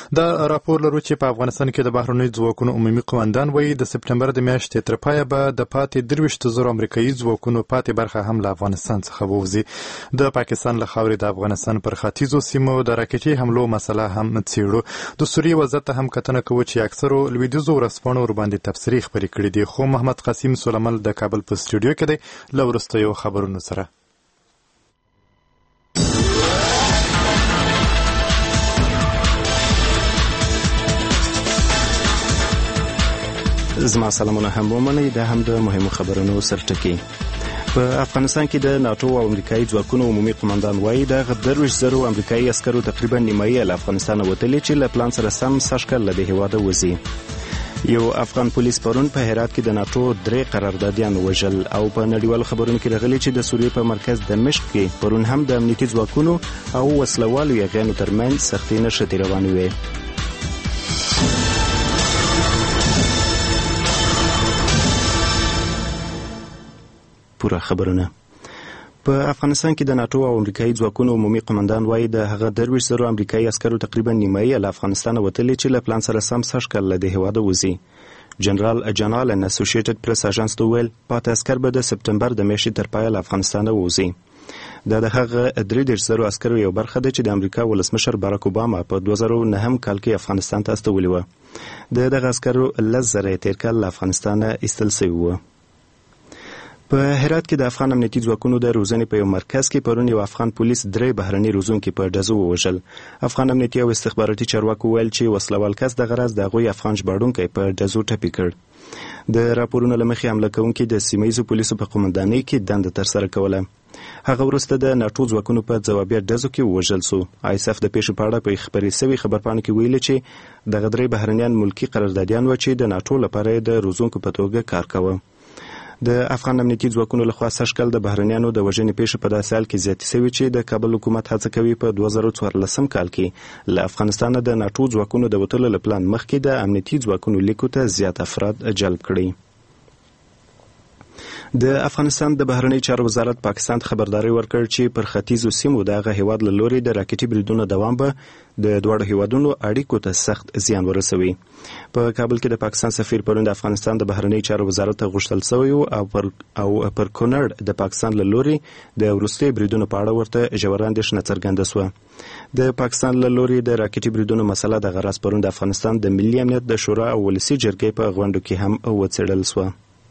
دا راپور لرو چې په افغانستان کې د بهرنیو ځواکونو عمومي قومندان وایي د سپټمبر د میاشتې تر پایه به د پاتې 23,000 امریکایي ځواکونو پاتې برخه هم له افغانستان څخه ووځي. د پاکستان له خاورې د افغانستان پر ختیځو سیمو د راکټي حملو مسله هم څېړو. د سوریې وضعیت ته هم کتنه کوو چې اکثرو لویدیځو ورځپاڼو ورباندې تبصرې خپرې کړي دي. خو محمد قاسم سلیمل د کابل په سټوډیو کې دی له وروستیو خبرونو سره. زما سلامونه هم ومنئ. دا هم د مهمو خبرونو سرټکي. په افغانستان کې د ناتو او امریکایي ځواکونو عمومي قومندان وایي د 23,000 امریکایي عسکرو تقریبا نیمایي له افغانستان وتلي چې له پلان سره سم سږکال له هېواده وځي. یو افغان پولیس پرون په هرات کې د ناتو 3 قراردادیان وژل. او په نړیوالو خبرونو کې راغلي چې د سوریې په مرکز دمشق کې پرون هم د امنیتي ځواکونو او وسلوالو یاغیانو ترمنځ سختې نښتې روانې وې. پوره خبرونه. په افغانستان کې د ناتو او امریکایي ځواکونو عمومي قومندان وایي د هغه 23,000 امریکایي عسکرو تقریبا نیمایي له افغانستان وتلي چې له پلان سره سم سږکال له هېواده وځي. جنرال جان آلن اسوسییټډ پریس اژانس ته وویل پاتې عسکر به د سپټمبر د میاشتې تر پایه له افغانستانه ووځي. دا د هغه 33,000 عسکرو یو برخه ده چې د امریکا ولسمشر باراک اوباما په 2009 کال کې افغانستان ته استولې وه. دغه عسکرو 10,000 تېر کال له افغانستانه ایستل سوي وه. په هرات کې د افغان امنیتي ځواکونو د روزنې په یو مرکز کې پرون یو افغان پولیس 3 بهرني روزونکي په ډزو ووژل. افغان امنیتي او استخباراتي چارواکو ویل چې وسلوال کس د غرض د هغوی افغان ژباړونکی په ډزو ټپي کړ. د راپورونو له مخې حمله کوونکي د سیمه ییزو پولیسو په قومندانۍ کې دنده ترسره کوله. هغه وروسته د ناټو ځواکونو په ځوابیه ډزو کې ووژل سو. ISAF د پیښې په اړه په خبري سوي خبرپاڼه کې ویلي چې دغه 3 بهرنیان ملکی قراردادیان و چې د ناټو لپاره د روزونکو په توګه کار کاوه. د افغان امنیتي ځواکونو لخوا سږکال د بهرنیانو د وژنې پیښې په داسې حال کې زیاتې شوې چې د کابل حکومت هڅه کوي په 2014 کال کې له افغانستانه د ناټو ځواکونو د وتلو له پلان مخکې د امنیتي ځواکونو لیکو ته زیات افراد جلب کړي. د افغانستان د بهرنی چارو وزارت پاکستان ته خبرداري ورکړ چې پر ختیځو سیمو دغه هیواد له لوري د راکټي بریدونو دوام به د دوړو هیوادونو اړیکو ته سخت زیان ورسوي. په کابل کې د پاکستان سفیر پرون د افغانستان د بهرنی چارو وزارت ته غوښتل شوی او پر کونړ د پاکستان له لوري د وروستي بریدونو په اړه ورته ژوره اندېښنه څرګنده شوه. د پاکستان له لوري د راکټي بریدونو مسله د غرض پرون د افغانستان د ملي امنیت د شورا او ولسي جرګې په غونډو کې هم وڅېړل شوه.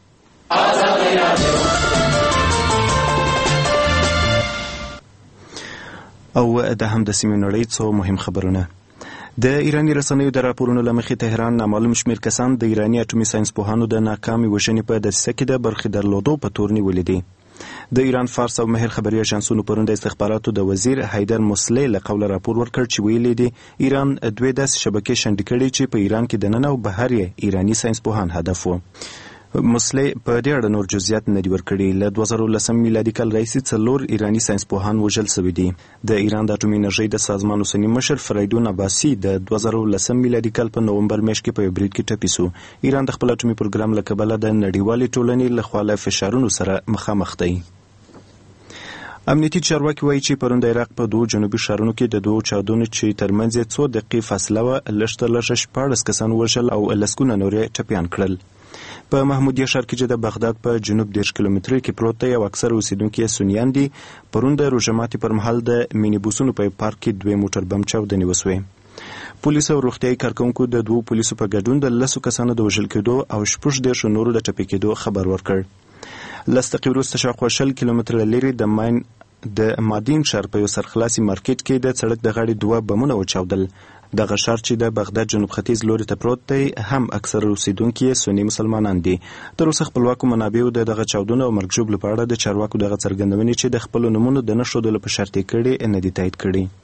او د هم د سیمې نړۍ څو مهم خبرونه. د ایراني رسنیو د راپورونو له مخې تهران نامعلوم شمېر کسان د ایراني اټومي ساینسپوهانو د ناکامې وژنې په دسیسه کې د برخې درلودو په تور نیولي دي. د ایران فارس او مهر خبري اژانسونو پرون د استخباراتو د وزیر حیدر مسلې له قوله راپور ورکړ چې ویلي دي ایران 2 داسې شبکې شنډې کړي چې په ایران کې دننه او بهر یې ایراني ساینسپوهان هدف وو. مسلې په دې اړه نور جزئیات نه دي ورکړي. له 2010 میلادي کال راهیسې 4 ایراني ساینسپوهان وژل شوي دي. د ایران د اټومي انرژۍ د سازمان اوسني مشر فریدون عباسي د 2010 میلادي کال په نومبر میاشت کې په یو برید کې ټپي شو. ایران د خپل اټومي پروګرام له کبله د نړیوالې ټولنې لخوا له فشارونو سره مخامخ دی. امنیتي چارواکي وایي چې پرون د عراق په 2 جنوبي ښارونو کې د 2 چاودنو چې ترمنځ یې 2 دقیقې فاصله وه لږ تر لږه 14 کسان وژل او لسګونه نور یې ټپیان کړل. په محمودیه ښار کې چې د بغداد په جنوب 10 کیلومترۍ کې پروت دی او اکثر اوسیدونکي یې سنیان دي، پرون د روژه ماتي پر مهال د مینی بوسونو په پارک کې 2 موټر بم چاودنې وسوې. پولیس او روغتیايي کارکونکو د 2 پولیسو په ګډون د 10 کسانو د وژل کېدو او 14 نورو د ټپي کېدو خبر ورکړ. 10 دقیقې وروسته شاوخوا 20 کیلومتره لرې د مادین ښار په یو سرخلاصي مارکیټ کې د سړک د غاړې 2 بمونه وچاودل. دغه ښار چې د بغداد جنوب ختیځ لوري ته پروت دی هم اکثر اوسیدونکي سني مسلمانان دي. تر اوسه خپلواکو منابعو د دغه چاودنو او مرګ ژوبلو په اړه د چارواکو دغه څرګندونې چې د خپلو نومونو د نه ښودلو په شرط یې کړي نه دي تایید کړي.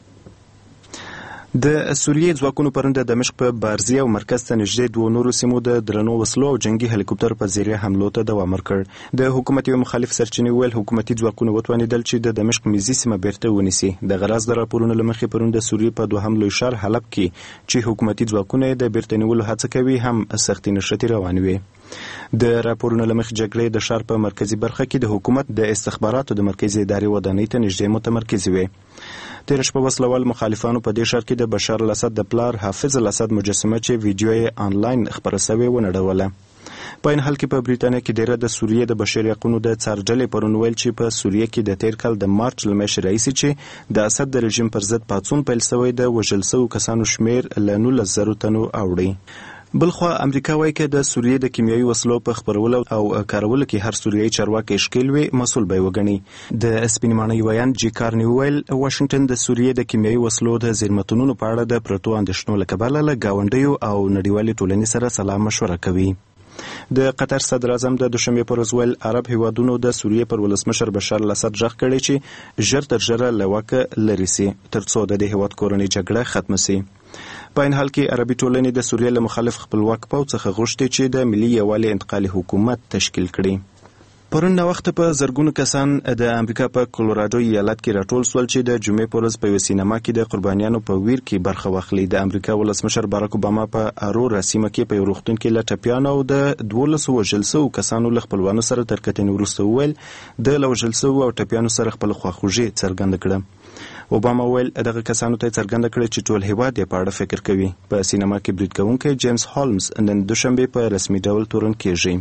د سوریې ځواکونو پرون د دمشق په بارزي او مرکز ته نږدې 2 نورو سیمو د درنو وسلو او جنگي هلیکوپټر په ذریعه حملو ته دوام ورکړ. د حکومت یو مخالف سرچینې ویل حکومتي ځواکونه وتوانېدل چې د دمشق میزي سیمه بیرته ونیسي. د غرض د راپورونو له مخې پرون د سوریې په 2 لوی ښار حلب کې چې حکومتي ځواکونه د بیرته نیولو هڅه کوي هم سختې نښتې روانې وې. د راپورونو له مخې جګړې د ښار په مرکزي برخه کې د حکومت د استخباراتو د مرکزي ادارې ودانۍ ته نږدې متمرکزې وې. تېره شپه وسلوال مخالفانو په دې ښار کې د بشار الاسد د پلار حافظ الاسد مجسمه چې ویډیو یې آنلاین خپره سوې ونړوله. په این حال کې په بریتانیا کې ډیره د سوریې د بشري حقوقو د څارډلې پرون ویل چې په سوریې کې د تیر کال د مارچ له میاشتې راهیسې چې د اسد د رژیم پر ضد پاڅون پیل شوی د وژل شوو کسانو شمیر له 19,000 تنو اوړي. بلخوا امریکا وایي چې د سوریې د کیمیاوي وسلو په خپرولو او کارولو کې هر سوریایي چارواکی ښکیل وي مسؤل به وګڼي. د سپین ماڼۍ ویاند جی کارني وویل واشنګټن د سوریې د کیمیاوي وسلو د زیرمتونونو په اړه د پرتو اندېښنو له کبله له ګاونډیو او نړیوالې ټولنې سره سلا مشوره کوي. د قطر صدر اعظم د دوشنبې پر ورځ ویل عرب هیوادونو د سوریې پر ولسمشر بشار الاسد غږ کړی چې ژر تر ژره له واکه لرې سي ترڅو د دې هیواد کورنۍ جګړه ختمه سي. په این حال کې عربي ټولنې د سوریې له مخالف خپلواک پوځ څخه غوښتي چې د ملي یووالي انتقالي حکومت تشکیل کړي. پرون نوښت په زرګونو کسان د امریکا په کولوراډو ایالت کې راټول سول چې د جمعې په ورځ په یو سینما کې د قربانیانو په ویر کې برخه واخلي. د امریکا ولسمشر باراک اوباما په ارورا سیمه کې په یو روغتون کې له ټپیانو او د 12 وژل شوو کسانو له خپلوانو سره تر کتنې وروسته وویل د وژل شوو او ټپیانو سره خپل خواخوږي څرګنده کړه. اوباما ویل دغه کسانو ته څرګنده کړه چې ټول هیواد یې په اړه فکر کوي. په سینما کې برید کوونکی جیمز هولمز نن دوشنبه په رسمي ډول تورن کېږي.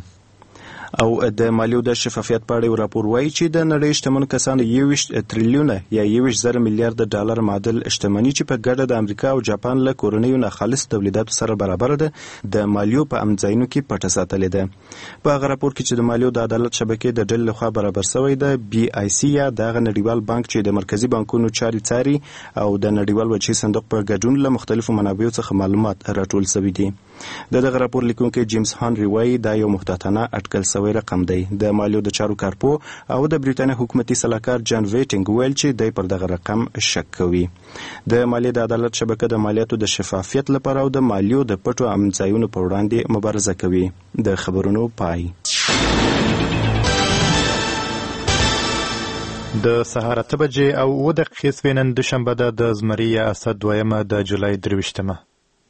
او د مالیو د شفافیت په اړه راپور وایي چې د نړۍ شتمنو کسانو 21 تریلیونه یا 21 میلیارډ ډالر معادل شتمني چې په ګډه د امریکا او جاپان له کورنیو نه خالص تولیداتو سره برابر ده د مالیو په امځایونو کې پټه ساتلې ده. په هغه راپور کې چې د مالیو د عدالت شبکې د ډلې لخوا برابر شوی ده BIC یا دغه نړیوال بانک چې د مرکزی بانکونو چارې څاري او د نړیوال وجهي صندوق په ګډون له مختلفو منابعو څخه معلومات راټول شوي دي. دغه راپور لیکونکی جیمز هانری وایي دا یو محتاطانه اټکل شوی رقم دی. د مالیو د چارو کارپو او د بریټانیا حکومتي سلاکار جان ویټینګ ویل چې دی پر دغه رقم شک کوي. د مالیې د عدالت شبکه د مالیاتو د شفافیت لپاره او د مالیو د پټو امځایونو په وړاندې مبارزه کوي. د خبرونو پای. د سهار 8 بجې او 9 دقیقې سوینن دوشنبه ده د زمري یا اسد دویمه د جولای 23مه.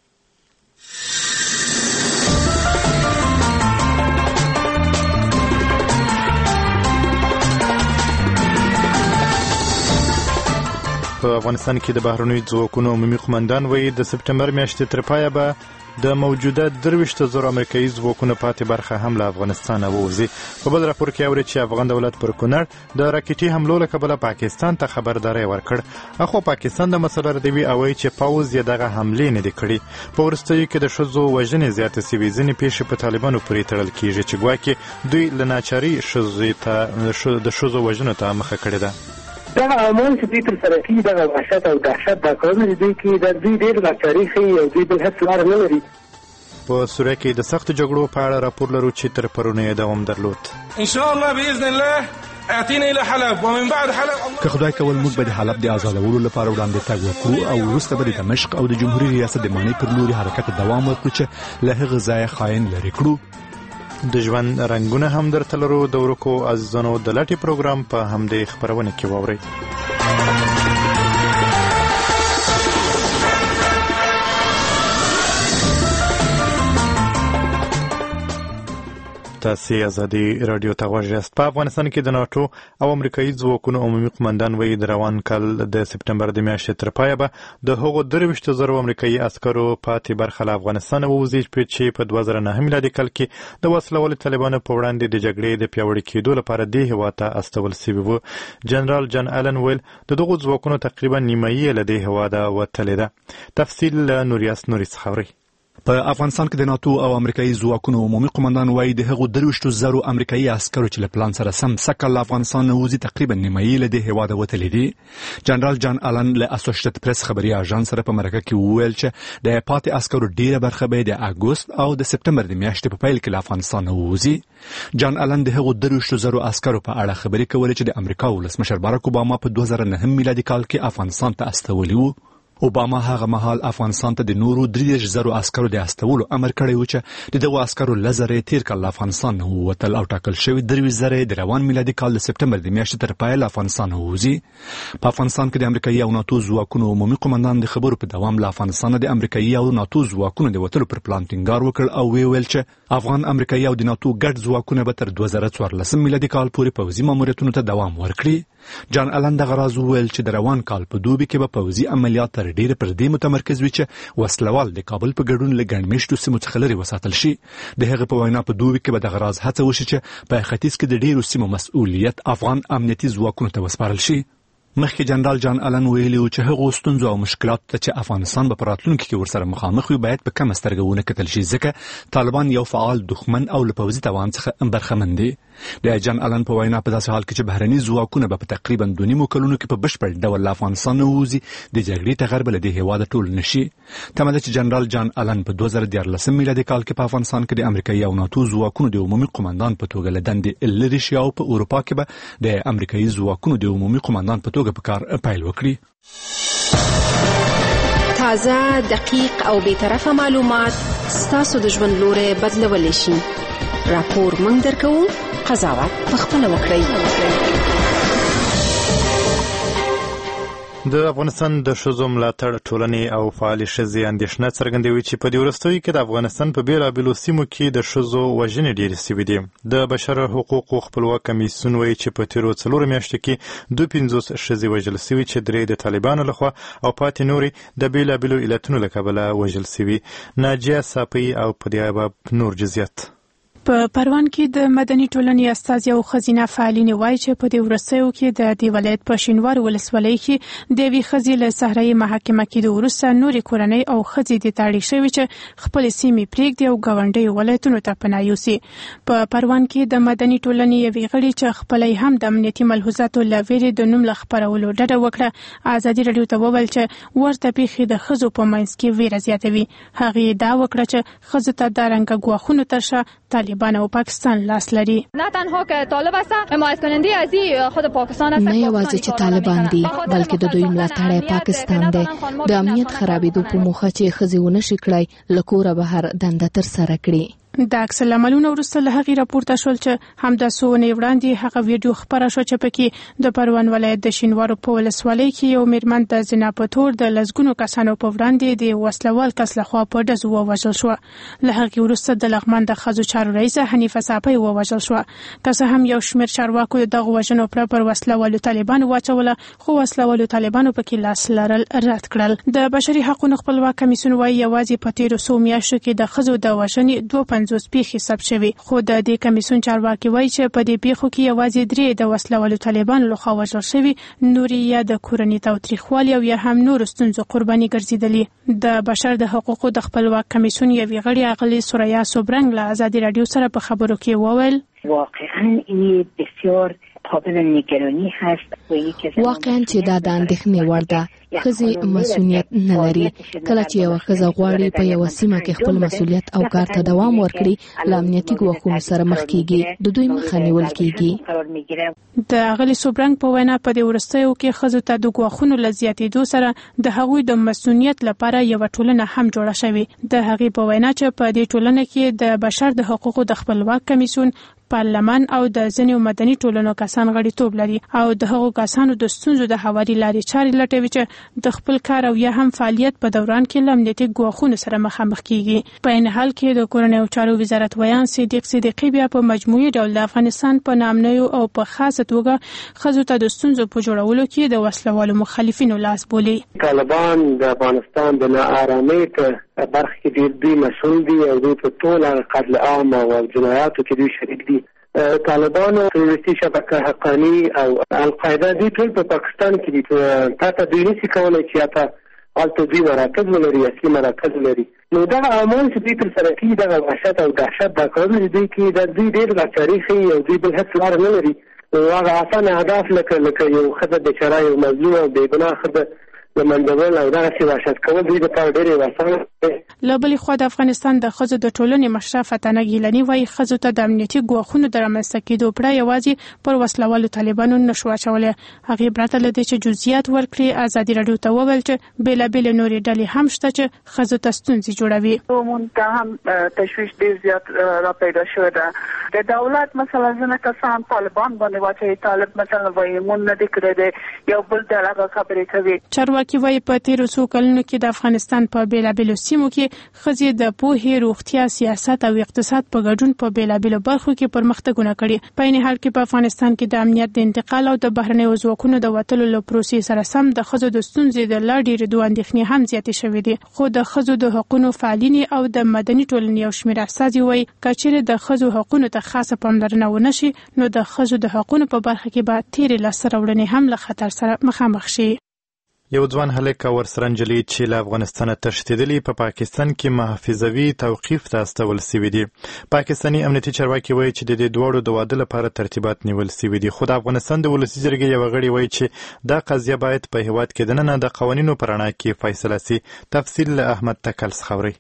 په افغانستان کې د بهرنیو ځواکونو عمومي قومندان وایي د سپټمبر میاشتې تر پایه به د موجوده 23,000 امریکایي ځواکونو پاتې برخه هم له افغانستانه ووځي. په بل راپور کې اوري چې افغان دولت پر کونړ د راکټي حملو له کبله پاکستان ته خبرداری ورکړ. اخو پاکستان د مسله ردوي او وایي چې پوځ یې دغه حملې نه دي کړې. په وروستیو کې د ښځو وژنې زیاتې سوي. ځینې پیښې په طالبانو پورې تړل کیږي چې ګواکې دوی له ناچارۍ د ښځو وژنو ته مخه کړې ده. دغه عمل چې دوی تر سره کېږي دغه وحشت او دهشت دا کارونه چې دوی کوي دا دوی ډېر ناچاري ښیي او دوی بل هېڅ لاره نه لري. په سوریه کې د سختو جګړو په اړه راپور لرو چې تر پرونه یې دوام درلود. ان شاء الله باذن الله اتينا الى حلب ومن بعد حلب که خدای کول موږ به د حلب د آزادولو لپاره وړاندې تګ وکړو او وروسته به د دمشق او د جمهوریت ریاست د مانۍ پر لوري حرکت دوام ورکړو چې له هغه ځایه خاین لرې کړو. د ژوند رنګونه هم درته لرو. د ورکو عزیزانو د لټې پروګرام په همدې خپرونه کې واورئ. تاسو ازادي رادیو ته غوږ یاست. په افغانستان کې د ناتو او امریکایي ځواکونو عمومي قومندان وایي د روان کال د سپټمبر د میاشتې تر پایه به د هغو 23,000 امریکایي عسکرو پاتې برخه له افغانستانه ووځي چې په 2009 میلادي کال کې د وسلوالو طالبانو په وړاندې د جګړې د پیاوړي کېدو لپاره دې هېواد ته استول سوي وو. جنرال جان آلن ویل د دغو ځواکونو تقریبا نیمایي له دې هېواده وتلې ده. تفصیل له نوریاس نوري څخه اورئ. په افغانستان کې د ناتو او امریکایي ځواکونو عمومي قومندان وایي د هغو 23,000 امریکایي عسکرو چې له پلان سره سم سکه له افغانستان نه وځي تقریبا نیمایي له دې هېواده وتلي دي. جنرال جان آلن له اسوسییټډ پریس خبري اژانس سره په مرکه کې وویل چې د پاتې عسکرو ډیره برخه به د اګوست او د سپټمبر د میاشتې په پیل کې له افغانستان نه وځي. جان آلن د هغو 23,000 عسکرو په اړه خبري کولې چې د امریکا ولسمشر باراک اوباما په 2009 میلادي کال کې افغانستان ته استولي وو. اوباما هغه مهال افغانستان ته د نورو 30,000 عسکرو د استولو امر کړی و چې د دغو عسکرو لزره تیر کال افغانستان نه ووتل او ټاکل شوی 23,000 د روان میلادي کال د سپټمبر د میاشتې تر پایه له افغانستان ووځي. په افغانستان کې د امریکایي او ناتو ځواکونو عمومي قومندان د خبرو په دوام له افغانستان د امریکایي او ناتو ځواکونو د وتلو پر پلان ټینګار وکړ او ویل چې افغان امریکایي او د ناتو ګډ ځواکونه به تر 2014 میلادي کال پورې پوځي ماموریتونو ته دوام ورکړي. جان الن د غراز ویل چې د روان کال په دوبي کې به پوځي عملیات تر ډیره پر دې متمرکز وي چې وسلوال د کابل په ګډون له ګڼ مېشتو سیمو څخه لرې وساتل شي. د هغه په وینا په دوبي کې به د غراز هڅه وشي چې په ختیځ کې د ډیرو سیمو مسؤلیت افغان امنیتي ځواکونو ته وسپارل شي. مخکې جنرال جان الن ویلي و چې هغه ستونزو او مشکلاتو ته چې افغانستان به په راتلونکي کې ورسره مخامخ وي باید په کمه سترګه ونه کتل شي ځکه طالبان یو فعال دښمن او له پوځي توان څخه برخمن دي. د جان الن په وینا په داسې حال کې چې بهرني ځواکونه به په تقریبا 2.5 کلونو کې په بشپړ ډول له افغانستان نه ووځي د جګړې ټغر به له دې هېواده ټول نه شي. تمه ده چې جنرال جان الن په 2014 میلادي کال کې په افغانستان کې د امریکایي او ناتو ځواکونو د عمومي قومندان په توګه له دندې لرې شي او په اروپا کې به د امریکایي ځواکونو د عمومي قومندان په توګه په کار پیل وکړي. تازه، دقیق او بی‌طرفه معلومات ستاسو د ژوند لوري بدلولی شي. راپور موږ درکوو، قضاوت پخپله وکړئ. د افغانستان د ښځو ملاتړ ټولنې او فعالې ښځې اندېښنه څرګندوي چې په دې وروستیو کې د افغانستان په بېلابېلو سیمو کې د ښځو وژنې ډېرې سوي دي. د بشر حقوقو خپلواک کمیسیون وایي چې په تېرو 4 میاشتو کې 52 ښځې وژل سوي چې 3 د طالبانو لخوا او پاتې نورې د بېلابېلو علتونو له کبله وژل سوي. ناجیه صافی او په دې باب نور جزئیات. په پروان کې د مدني ټولنې استازي او ښځینه فعالین وایي چې په دې وروستیو کې د دې ولایت په شینوار ولسوالۍ کې د یوې ښځې له صحرایي محاکمه کېدو وروسته نورې کورنۍ او ښځې دې ته اړ شوي چې خپلې سیمې پرېږدي او ګاونډیو ولایتونو ته پناه یوسي. په پروان کې د مدني ټولنې یوې غړي چې خپله هم د امنیتي ملحوظاتو له ویرې د نوم له خپرولو ډډه وکړه، ازادي راډیو ته وویل چې ورته پیښې د ښځو په منځ کې ویره زیاتوي. هغې ادعا وکړه چې ښځو ته د رنګه ګواښونو تر شا طالبان او پاکستان لاس لري. نه تنها که طالب هستن حمایت کننده از خود پاکستان هستن، نه یوازې چې طالبان دي بلکې د دوی ملاتړی پاکستان دی. د امنیت خرابېدو په موخه چې ښځې ونشي کړای له کوره بهر دنده ترسره کړي. د عکس العملونو وروسته له هغې راپورته شول چې همدا څو اونۍ وړاندې هغه ویډیو خپره شوه چې پکې د پروان ولایت د شینوارو په ولسوالۍ کې یو میرمن د زنا په تور د لسګونو کسانو په وړاندې د وسلوال کس لخوا په ډزو ووژل شوه. له هغې وروسته د لغمان د ښځو چارو رئیسه حنیفه صافی ووژل شوه. که څه هم یو شمېر چارواکو د دغو وژنو پر وسلوالو طالبانو واچوله، خو وسلوالو طالبانو پکې لاس لرل رد کړل. د بشري حقوقو خپلواک کمیسیون وایي یوازې په تېرو 100 میاشتو کې د ښځو د وژنې 52 پیښې ثبت شوي، خو د دې کمیسیون چارواکي وایي چې په دې پیښو کې یوازې 3 د وسلوالو طالبانو لخوا وژل شوي، نورې یا د کورني تاوتریخوالي او یا هم نورو ستونزو قرباني ګرځېدلي. د بشر د حقوقو د خپلواک کمیسیون یوې غړي اغلې سوریا سوبرنګ له ازادي راډیو سره په خبرو کې وویل واقعا این بسیار قابل نگرانی هست. واقعا چې دا د اندېښنې وړ ده. ښځې مسؤلیت نه لري. کله چې یوه ښځه غواړي په یوه سیمه کې خپل مسؤلیت او کار ته دوام ورکړي، له امنیتي ګواښونو سره مخ کیږي، د دوی مخه نیول کیږي. د اغلې سوبرنګ په وینا په دې وروستیو کې ښځو ته د ګواښونو له زیاتېدو سره د هغوی د مسؤلیت لپاره یوه ټولنه هم جوړه شوې. د هغې په وینا چې په دې ټولنه کې د بشر د حقوقو د خپلواک کمیسیون، پارلمان او د ځینو مدني ټولنو کسان غړیتوب لري او د هغو کسانو د ستونزو د هواري لارې چارې لټوي چې د خپل کار او یا هم فعالیت په دوران کې له امنیتي ګواښونو سره مخامخ کیږي. په عین حال کې د کورنیو چارو وزارت ویان صدیق صدیقي بیا په مجموعي ډول د افغانستان په نامنیو او په خاصه توګه ښځو ته د ستونزو په جوړولو کې د وسلوالو مخالفینو لاس بولي. طالبان د افغانستان د ناآرامۍ په برخه کې ډېر دوی مسؤل دي او دوی په ټول قتل عام او جنایاتو کې دوی شریک دي. طالبانو تروریستي شبکه حقانی او القاعده دوی ټول په پاکستان کې دي. تاسو دوی نشي کولای چې تاسو البته دوی مراکز ولري، اصلي مراکز لري. نو دا عمل چې دوی تر سره کوي دا وحشت او دهشت دا کارونه دوی کې د دوی ډېر لاچاري ښیي او دوی بل هېڅ لار نه لري. نو هغه اسانه اهداف لکه یو ښځه بیچاره، یو مظلوم او بېګناه ښځه د منډول او دغسې وحشت کول دوی دپاره ډېرې اسانه دی. له بلې خوا د افغانستان د ښځو د ټولنې مشره فتانه ګیلاني وایي ښځو ته د امنیتي ګواښونو د رامنځته کېدو پړه یوازې پر وسلوالو طالبانو نشو اچولی. هغې پرته له دې چې جزئیات ورکړي ازادي راډیو ته وویل چې بېلابېلې نورې ډلې هم شته چې ښځو ته ستونزې جوړوي. مونږ ته هم تشویش ډېر زیات را پیدا شوی ده. د دولت مثلا ځینې کسان طالبان باندې واچوي، طالب مثلا وایي مونږ نه دي کړی دی، یو بل ډله خبرې کوي. چارواکي وایي په تېرو څو کلونو کې د افغانستان په بېلابېلو سیمو کې ښځې د پوهې، روغتیا، سیاست او اقتصاد په ګډون په بېلابېلو برخو کې پرمختګونه کړي. په عین حال کې په افغانستان کې د امنیت د انتقال او د بهرنیو ځواکونو د وتلو له پروسې سره سم د ښځو د ستونزې د لا ډېرېدو اندېښنې هم زیاتې شوې دي. خو د ښځو د حقونو فعالینې او د مدني ټولنې یو شمېر استازي وایي که چیرې د ښځو حقونو ته خاصه پاملرنه ونه شي نو د ښځو د حقونو په برخه کې به تېرې لاسته راوړنې هم له خطر سره مخامخ شي. یو ځوان هلک او ورسره نجلۍ چې له افغانستانه تښتېدلي په پاکستان کې محافظوي توقیف ته استول سوي دي. پاکستاني امنیتي چارواکي وایي چې د دې دواړو د واده لپاره ترتیبات نیول سوي دي. خو د افغانستان د ولسي جرګې یو غړي وایي چې دا قضیه باید په هیواد کې دننه د قوانینو په رڼا کې فیصله سي. تفصیل له احمد تکل څخه اورئ.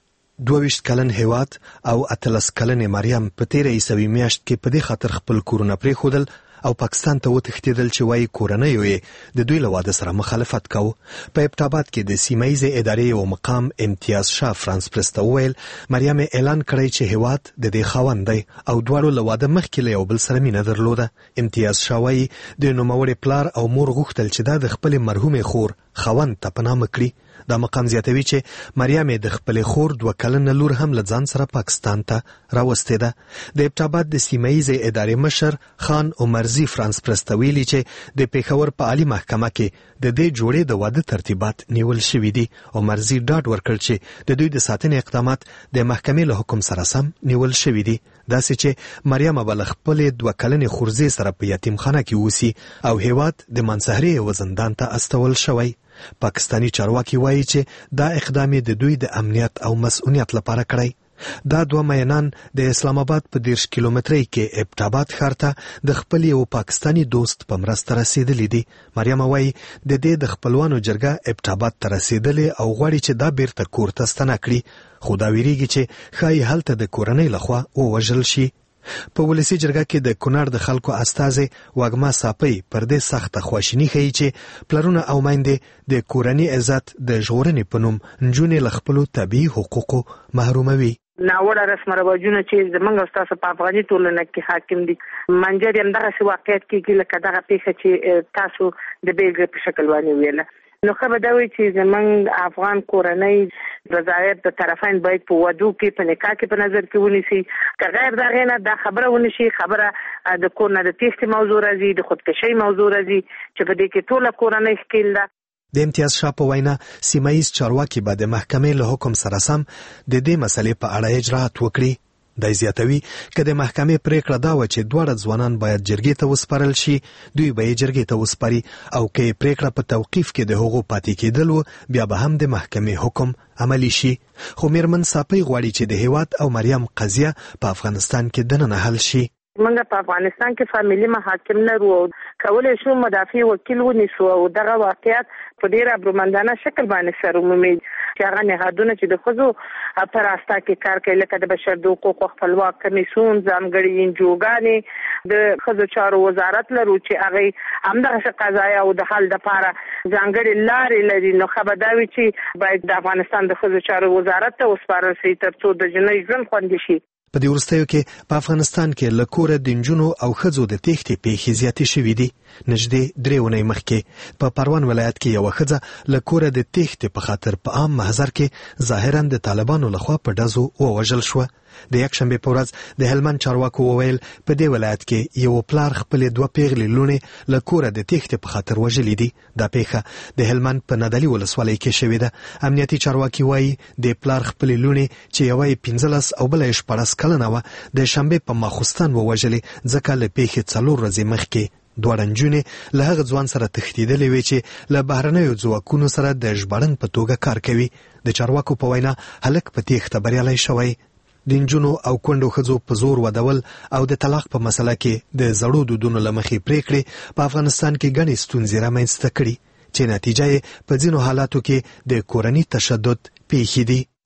22 کلن هیواد او 18 کلن مریم په تیره عیسوي میاشت کې په دې خاطر خپل کورونه پرېښودل او پاکستان ته وتښتېدل چې وایي کورنیو یې د دوی له واده سره مخالفت کوو. په ابټاباد کې د سیمهیزې ادارې یو مقام امتیاز شاه فرانس پرس ته وویل مریم اعلان کړی چې هیواد د دې خاوند دی او دواړو له واده مخکې له یو بل سره مینه درلوده. امتیاز شاه وایي د نوموړي پلار او مور غوښتل چې دا د خپلې مرحومې خور خاوند ته په نامه کړي. دا مقام زیاتوي چې مریم د خپلې خور 2 کلنه لور هم له ځان سره پاکستان ته راوستې ده. د ابټاباد د سیمهیزې ادارې مشر خان عمرزي فرانس پرس ته ویلي چې د پېښور په عالي محکمه کې د دې جوړې د واده ترتیبات نیول شوي دي. عمرزي ډاډ ورکړ چې د دوی د ساتنې اقدامات د محکمې له حکم سره سم نیول شوي دي. داسې چې مریم به له خپلې 2 کلنې خورزې سره په یتیمخانه کې اوسي او هیواد د منصهرې یوه زندان ته استول شوی. پاکستانی چارواکي وایي چې دا اقدام د دوی د امنیت او مسؤلیت لپاره کړی. دا 2 مینان د اسلام آباد په 10 کیلومترۍ کې ابټاباد ښار ته د خپل یو پاکستانی دوست په مرسته رسیدلی دي. مریم وایي د دې د خپلوانو جرګه ابټاباد ته رسیدلی او غواړي چې دا بیرته کور ته ستنه کړي، خو دا ویریږي چې ښایي هلته د کورنۍ لخوا ووژل شي. په ولسي جرګه کې د کونړ د خلکو استازي واګما ساپۍ پر دې سخته خواشیني ښیي چې پلرونه او میندې د کورنۍ عزت د ژغورنې په نوم نجونې له خپلو طبیعي حقوقو محروموي. ناوړه رسم رواجونه چې زمونږ او ستاسو په افغاني ټولنه کې حاکم دي منجر یې همدغسې واقعیت کېږي لکه دغه پیښه چې تاسو د بېلګې په شکل باندې ویله. نو ښه به دا وي چې زمونږ افغان کورنۍ رضایت د طرفین باید په ودو کې په نکاح کې په نظر کې ونیسي. که غیر د هغې نه دا خبره ونشي، خبره د کور نه د تېښتې موضوع راځي، د خودکشۍ موضوع راځي چې په دې کې ټوله کورنۍ ښکیل ده. د امتیاز شاه په وینا سیمهیز چارواکي به د محکمې له حکم سره سم د دې مسلې په اړه اجراات وکړي. دا زیاتوي که د محکمې پریکړه دا و چې 2 ځوانان باید جرګې ته وسپارل شي، دوی به یې جرګې ته وسپاري او که یې پریکړه په توقیف کې د هغو پاتې کېدل و بیا به هم د محکمې حکم عملی شي. خو میرمن ساپۍ غواړي چې د هیواد او مریم قضیه په افغانستان کې دننه حل شي. موږ په افغانستان کې فامیلي محاکم لرو او کولی شو مدافع وکیل ونیسو او دغه واقعیت په ډېر ابرومندانه شکل باندې سر ومومي چې هغه نهادونه چې د ښځو په راسته کې کار کوي لکه د بشر د حقوقو خپلواک کمیسیون، ځانګړي انجوګانې، د ښځو چارو وزارت لرو چې هغې همدغسې قضایا او د حل دپاره ځانګړې لارې لري. نو ښه به دا وي چې باید د افغانستان د ښځو چارو وزارت ته وسپارل شي تر څو د جنۍ ژوند خوندي شي. په دې وروستیو کې په افغانستان کې له کوره د نجونو او ښځو د تېښتې پیښې زیاتې شوي دي. نږدې 3 اونۍ مخکې په پروان ولایت کې یوه ښځه له کوره د تېښتې په خاطر په عام محضر کې ظاهراً د طالبانو لخوا په ډزو ووژل شوه. د یکشنبې په ورځ د هلمند چارواکو وویل په دې ولایت کې یو پلار خپلې 2 پیغلې لوڼې له کوره د تېښتې په خاطر وژلې دي. دا پیښه د هلمند په ندلي ولسوالۍ کې شوې ده. امنیتي چارواکي وایي د پلار خپلې لوڼې چې یوه یې 15 او بله یې 14 کلنه وه د شنبې په ماخوستن ووژلې ځکه له پیښې 4 ورځې مخکې 2 نجونې له هغه ځوان سره تښتېدلې وې چې له بهرنیو ځواکونو سره د ژباړن په توګه کار کوي. د چارواکو په وینا هلک په تېښته بریالی شوی. د نجونو او کونډو ښځو په زور ودول او د طلاق په مسله کې د زړو دودونو له مخې پریکړې په افغانستان کې ګڼې ستونزې رامنځته کړي چې نتیجه یې په ځینو حالاتو کې د کورني تشدد پیښې دي.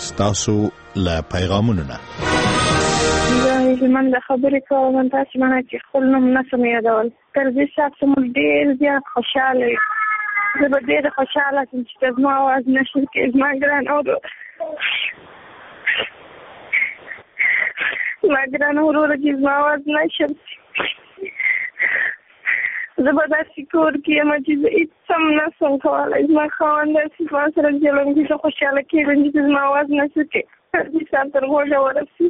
ستاسو له پیغامونو نه. زه من د خبرې کوم تاسو باندې چې خپل نوم نسم یادول. تر دې سات موږ ډېر زیات خوشاله یو. زه به ډېر خوشاله شم چې زما आवाज نشي کې زما ګران ورور چې زما आवाज نشي. زه به داسې کور کې یم چې زه هېڅ هم نشم کولی. زما خاوند داسې ما سره جلم چې زه خوشحاله کېږم چې زما आवाज نشي کې تر دې سات تر غوږه ورسي.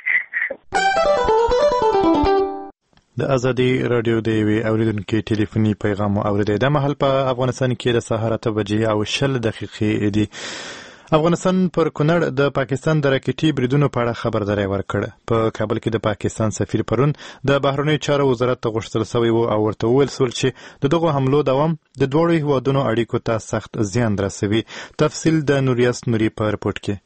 د ازادي رادیو د یوې اوریدونکو ټلیفوني پیغام اوریدل. د مهال په افغانستان کې د سهار 8 بجې او 0 دقیقې دي. افغانستان پر کونړ د پاکستان د راکټي بریدونو په اړه خبرداري ورکړه. په کابل کې د پاکستان سفیر پرون د بهرنیو چارو وزارت ته غوښتل شوی و او ورته وویل شول چې دغه حملو دوام د دوه هیوادونو اړیکو ته سخت زیان رسوي. تفصیل د نوریاس نوري په رپورت کې.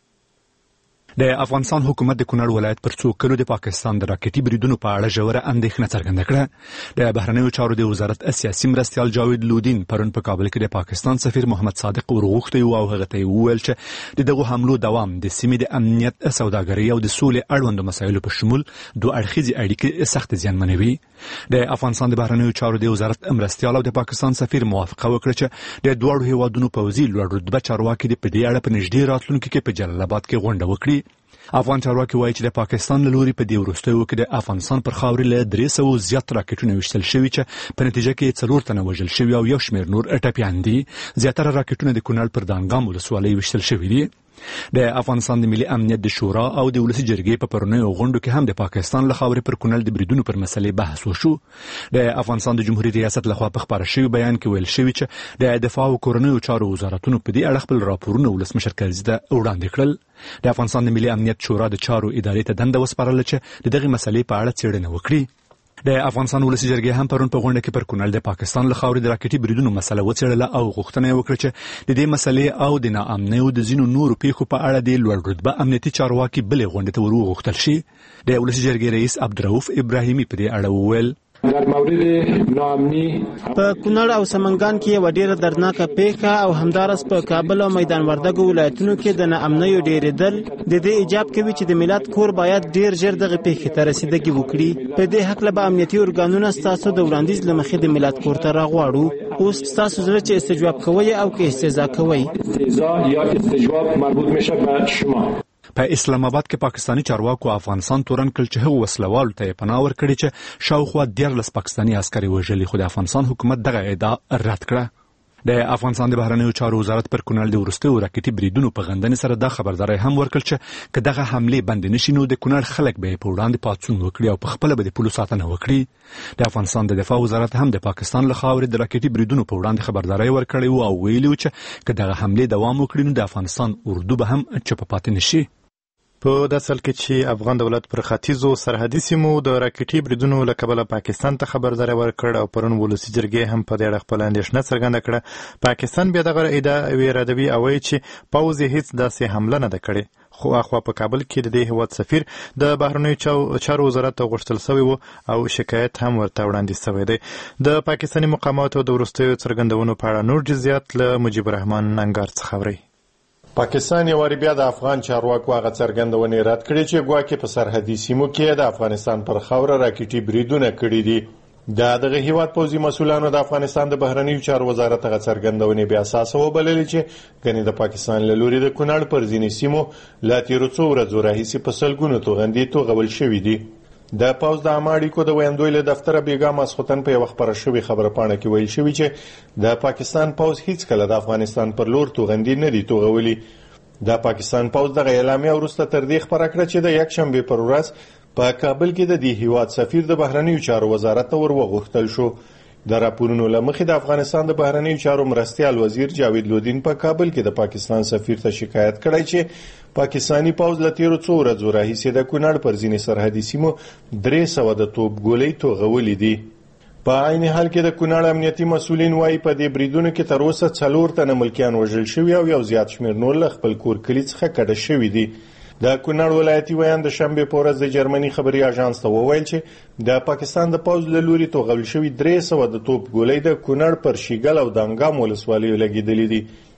د افغانستان حکومت د کونړ ولایت پر څو کلو د پاکستان د راکټي بریدونو په اړه ژوره اندېښنه څرګنده کړه. د بهرنیو چارو د وزارت سیاسي مرستیال جاوید لودین پرون په کابل کې د پاکستان سفیر محمد صادق ورغوښتی او هغه ته وویل چې دغه حملو دوام د سیمې د امنیت، سوداګرۍ او د سولې اړوندو مسایلو په شمول دوه اړخیزې اړیکې سخت زیانمنوي. د افغانستان د بهرنیو چارو د وزارت مرستیال او د پاکستان سفیر موافقه وکړه چې د دوه هیوادونو پوځي لوړ رتبه چارواکي په دې اړه په نږدې راتلونکي کې په جلال آباد کې غونډه وکړي. افغان چارواکي وایي چې د پاکستان له لوري په دې وروستیو کې د افغانستان پر خاورې له 300 زیات راکټونه ویشتل شوي چې په نتیجه کې 4 تنه وژل شوي او یو شمېر نور ټپیان دي. زیاتره راکټونه د کونړ پر دانګام ولسوالۍ ویشتل شوي دي. د افغانستان د ملي امنیت د شورا او د ولسي جرګې په پرونیو غونډو کې هم د پاکستان له خاورې پر کونړ د بریدونو پر مسلې بحث وشو. د افغانستان د جمهوریت ریاست لخوا په خبره شوی بیان کې ویل شوی چې د دفاع او کورنیو چارو وزارتونو په دې اړه خپل راپورونه ولسمشر کرزي ته وړاندې کړل. د افغانستان د ملي امنیت شورا د چارو ادارې ته دنده وسپارله چې دغه مسلې په اړه څېړنه وکړي. د افغانستان ولسي جرګې هم پرون په غونډه کې پر کونړ د پاکستان له خاورې د راکټي بریدونو مسله وڅېړله او غوښتنه یې وکړه چې د دې مسلې او د ناامنیو د ځینو نورو پیښو په اړه د لوړ رتبه امنیتي چارواکي بلې غونډې ته وروغوښتل شي. د ولسي جرګې رئیس عبدالرؤف ابراهیمي په دې اړه وویل در مورد ناامني په کونړ او سمنګان کې یو ډېر دردناک پیښه او همدارس په کابل او میدان وردګو ولایتونو کې د ناامنیو ډېرېدل د دې ایجاب کوي چې د ملت کور باید ډېر ژر دغه پیښې ته رسیدګي وکړي. په دې حق به امنیتي ارګانونه ستاسو د وړاندیز له مخې د ملت کور ته راغواړو. اوس ستاسو زړه چې استجواب کوئ او که استهزاء کوئ. استهزاء یا استجواب مربوط میشه به شما. په اسلام آباد کې پاکستانی چارواکو افغانستان تورن کړ چې هغه وسلوالو ته پناه ورکړي چې شاوخوا 14 پاکستانی عسکري وژلي، خو د افغانستان حکومت دغه ادعا رد کړه. د افغانستان د بهرنیو چارو وزارت پر کونړ د وروستیو راکټي بریدونو په غندنې سره دا خبرداری هم ورکړ چې که دغه حملې بند نشي نو د کونړ خلک به په وړاندې پاڅون وکړي او په خپل به د پولیسو ساتنه وکړي. د افغانستان د دفاع وزارت هم د پاکستان له خاورې د راکټي بریدونو په وړاندې خبرداری ورکړی او ویلي و چې که دغه حملې دوام وکړي نو د افغانستان اردو به هم چوپ پاتې نشي. په داسې حال کې چې افغان دولت پر ختیځو سرحدي سیمو د راکټي بریدونو له کبله پاکستان ته خبرداری ورکړ او پرون ولسي جرګې هم په دې اړه خپل اندېښنه څرګنده کړه. پاکستان بیا دغه ادعا ردوي او وایي چې پوځ هیڅ داسې حمله نه ده کړې. خو اخوا په کابل کې د دې هیواد سفیر د بهرنیو چارو وزارت ته غوښتل شوی و او شکایت هم ورته وړاندې شوی دی. د پاکستاني مقاماتو د وروستیو څرګندونو په اړه نور جزئیات له مجيب الرحمن انګار څخه اوري. پاکستان یو بیا د افغان چارواکو هغه څرګندونې رد کړې چې ګواکې په سرحدي سیمو کې د افغانستان پر خاوره راکټي بریدونه کړي دي. دغه هیواد پوځي مسؤلانو د افغانستان د بهرنیو چارو وزارت هغه څرګندونې بیا اساس وبللې چې کني د پاکستان له لوري د کونړ پر ځینې سیمو لا تیرو څو ورځو راهیسې په سلګونو توغندي توغول شوې دي. د پوځ د عامه اړیکو د ویاندوی له دفتره بیګا ماسخوتن په یو خبره شوې خبره پاڼه کې ویل شوی چې د پاکستان پوځ هیڅ کله د افغانستان پر لور توغندي نه دي توغولي. د پاکستان پوځ دغه اعلامیه وروسته تر دې خبره کړه چې د یکشنبه پر ورځ په کابل کې د دې هیواد سفیر د بهرنیو چارو وزارت ته ورغوښتل شو. د راپورونو لمخې د افغانستان د بهرنیو چارو مرستیال وزیر جاوید لودین په کابل کې د پاکستان سفیر ته شکایت کړی چې پاکستانی پوځ له تیرو څو ورځو راهیسې د کونړ پر ځینې سرحدي سیمو 300 د توپ ګولۍ توغولې دي. په عین حال کې د کونړ امنیتي مسؤلین وايي په دې بریدونو کې تر اوسه 4 تنه ملکیان وژل شوي او یو زیات شمېر نور له خپل کور کلي څخه کډه شوي دي. د کونړ ولایتي ویان د شنبه په ورځ د جرمني خبري اژانس ته وویل چې د پاکستان د پوځ له لوري توغول شوي 300 د توپ ګولۍ د کونړ پر شیګل او دانګام ولسوالیو لګیدلې دي.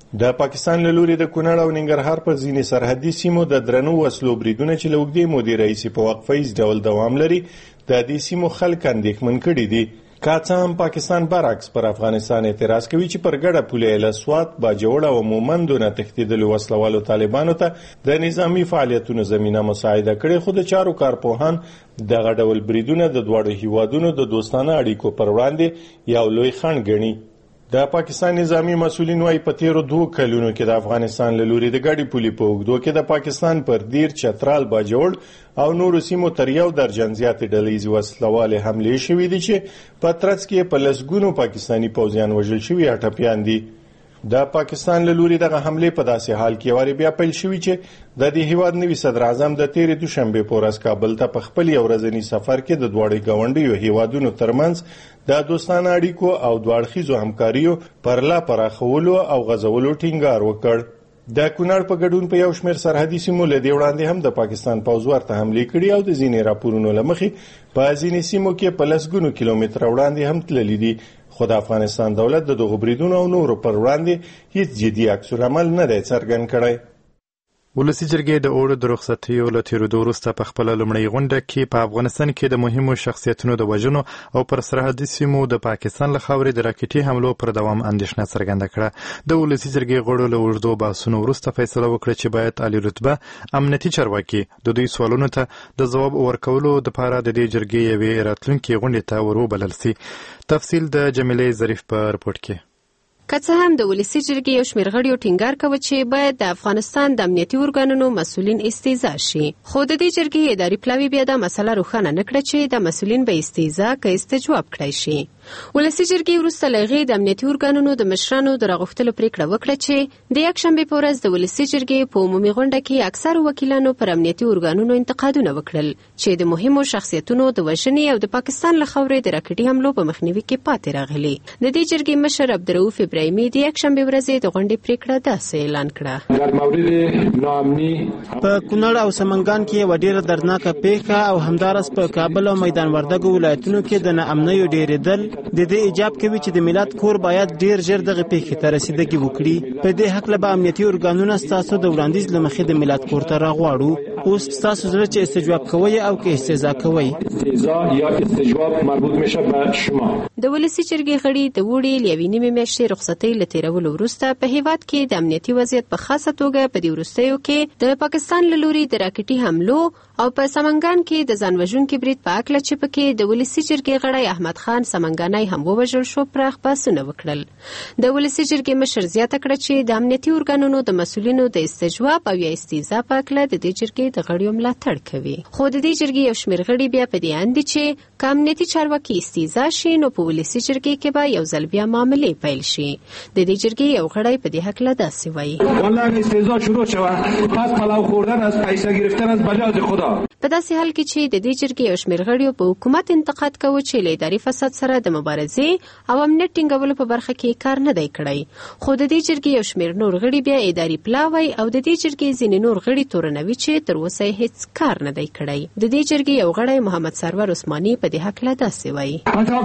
د پاکستان له لوري د کونړ او ننګرهار پر ځینې سرحدي سیمو د درنو وسلو بریدونه چې له اوږدې مودې راهیسې په وقفه ایز ډول دوام لري د دې سیمو خلک اندېښمن کړي دي. که څه هم پاکستان برعکس پر افغانستان اعتراض کوي چې پر ګډه پوله له سوات باجوړ او مومندو نه تښتېدلو وسلوالو طالبانو ته د نظامی فعالیتونو زمینه مساعده کړې، خو د چارو کارپوهان دغه ډول بریدونه د دواړو هیوادونو د دوستانه اړیکو پر وړاندې یو لوی خنډ ګڼي. د پاکستان نظامی مسؤلین وايي په تیرو 2 کلونو کې د افغانستان له لوري د ګډې پولې په اوږدو کې د پاکستان پر دیر، چترال، باجوړ او نورو سیمو تر 1 درجن زیاتې ډلهیزې وسلوالې حملې شوې دي چې په ترڅ کې په لسګونو پاکستاني پوځیان وژل شوي یا ټپیان دي. د پاکستان له لوري دغه حملې په داسې حال کې واري بیا پیل شوې چې د دې هیواد نوي صدر اعظم د تیرې دوشنبه په ورځ کابل ته په خپل یو ورځني سفر کې د دواړو ګاونډیو هیوادونو ترمنځ د دوستانه اړیکو او دواړخیزو همکاریو پر لا پراخولو او غځولو ټینګار وکړ. د کونړ په ګډون په یو شمېر سرحدي سیمو له دې وړاندې هم د پاکستان پوځ ورته حملې کړي او د ځینې راپورونو له مخې په ځینې سیمو کې په لسګونو کیلومتره وړاندې هم تللي دي، خو د افغانستان دولت د دغو بریدونو او نورو پر وړاندې هیڅ جدي عکس العمل نه دی څرګند کړی. ولسي جرګې د اوړو د رخصتیو له تېرېدو وروسته په خپله لومړۍ غونډه کې په افغانستان کې د مهمو شخصیتونو د وژنو او پر سرحدي سیمو د پاکستان له خاورې د راکټي حملو پر دوام اندېښنه څرګنده کړه. د ولسي جرګې غړو له اوږدو بحثونو وروسته فیصله وکړه چې باید عالي رتبه امنیتي چارواکي د دوی سوالونو ته د ځواب ورکولو دپاره د دې جرګې یوې راتلونکې غونډې ته وروبلل سي. تفصیل د جمیلې ظریف په رپورټ کې. که څه هم د ولسي جرګې یو شمېر غړیو ټینګار کوي چې باید د افغانستان د امنیتي ارګانونو مسؤلین استیضاح شي، خو د دې جرګې اداري پلاوي بیا دا مسله روښانه نه کړه چې د مسؤلین به استیضاح که استجواب کړی شي. ولسي جرګې وروسته له هغې د امنیتي ارګانونو د مشرانو د راغوښتلو پرېکړه وکړه چې د یکشنبې په ورځ د ولسي جرګې په عمومي غونډه کې اکثرو وکیلانو پر امنیتي ارګانونو انتقادونه وکړل چې د مهمو شخصیتونو د وژنې او د پاکستان له خاورې د راکټي حملو په مخنیوي کې پاتې راغلي. د دې جرګې مشر عبدالرؤف ابراهیمي د یکشنبې ورځې د غونډې پرېکړه داسې اعلان کړه. په کونړ او سمنګان کې یوه ډېره دردناکه پیښه او همداراز په کابل او میدان وردګو ولایتونو کې د ناامنیو ډېرېدل د دې ایجاب کوي چې د ملت کور باید ډېر ژر دغه پیښې ته رسیدګي وکړي. په دې هکله به امنیتي ارګانونه ستاسو د وړاندیز له مخې د ملت کور ته راغواړو. اوس ستاسو زړه چې استجواب کوئ او که استهزا کوئ. د ولسي جرګې غړي د اوړي له یوې نیمې میاشتې رخصتۍ له تېرولو وروسته په هیواد کې د امنیتي وضعیت په خاصه توګه په دې وروستیو کې د پاکستان له لوري د راکټي حملو او په سمنګان کې د ځان وژونکي برید په هکله چې پکې د ولسي جرګې غړی احمد خان سمنګانی هم ووژل شو پراخ بحثونه وکړل. د ولسي جرګې مشر زیاته کړه چې د امنیتي ارګانونو د مسؤلینو د استجواب او یا استیضاح په هکله د دې جرګې د غړیو ملاتړ کوي، خو د دې جرګې یو شمېر غړي بیا په دې اند دي چې که امنیتي چارواکي استیضاح شي نو په ولسي جرګې کې به یو ځل بیا معاملې پیل شي. د دې جرګې یو غړی په دې هکله داسې وایي: والله استیضاح شروع شوه، پس پلاو خوردن از پیسه گرفتن از بجاز خدا. په داسې حال کې چې د دې جرګې یو شمېر غړیو په حکومت انتقاد کوي چې له اداري فساد سره د مبارزې او امنیت ټینګولو په برخه کې کار نه دی کړی، خو د دې جرګې یو شمېر نور غړي بیا اداري پلاوی او د دې جرګې ځینې نور غړي تورنوي چې تر اوسه هیڅ کار نه دی کړی. د دې جرګې یو غړی محمد سرور عثماني په دې هکله داسې وایي: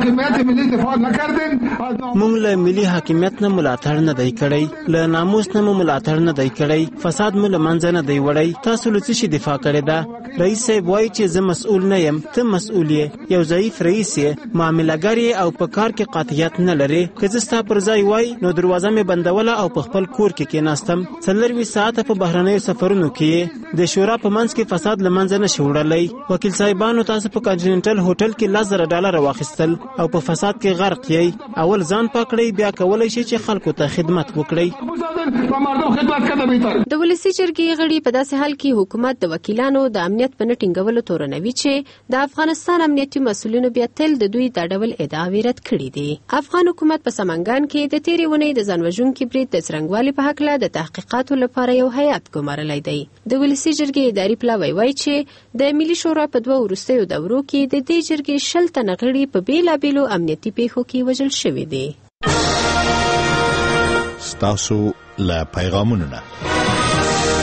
موږ له ملي حاکمیت نه ملاتړ نه دی کړی، له ناموس نه مو ملاتړ نه دی کړی، فساد مو له منځه نه دی وړی. تاسو له څه شي دفاع کړې ده؟ رئیس صاحب وایي چې زه مسؤل نه یم، ته مسؤل یې، یو ضعیف رئیس یې، معاملهګر یې او په کار کې قاطعیت نه لرې. که زه ستا پر ځای وای نو دروازه مې بندوله او په خپل کور کې کېناستم. 24 ساعته په بهرنیو سفرونو کې د شورا په منځ کې فساد له منځه نشي وړلی. وکیل صاحبانو تاسو په کانټیننټل هوټل کې $10,000 واخیستل او په فساد کې غرق یې. اول ځان پکړئ، بیا کولی شي چې خلکو ته خدمت وکړئ. د ولسي جرګې غړي په داسې حال کې حکومت د وکیلانو د امنیت په نه ټینګولو تورنوي چې د افغانستان امنیتي مسؤلینو بیا تل د دوی دا ډول ادعاوې رد کړي دي. افغان حکومت په سمنګان کې د تېرې اونۍ د ځان وژونکي برید د څرنګوالي په هکله د تحقیقاتو لپاره یو هیات ګمارلی دی. د ولسي جرګې اداري پلاوی وایي چې د ملي شورا په 2 وروستیو دورو کې د دې جرګې 60 تنه غړي په بېلابېلو امنیتي پیښو کې وژل شوي دي. ستاسو له پیغامونو نه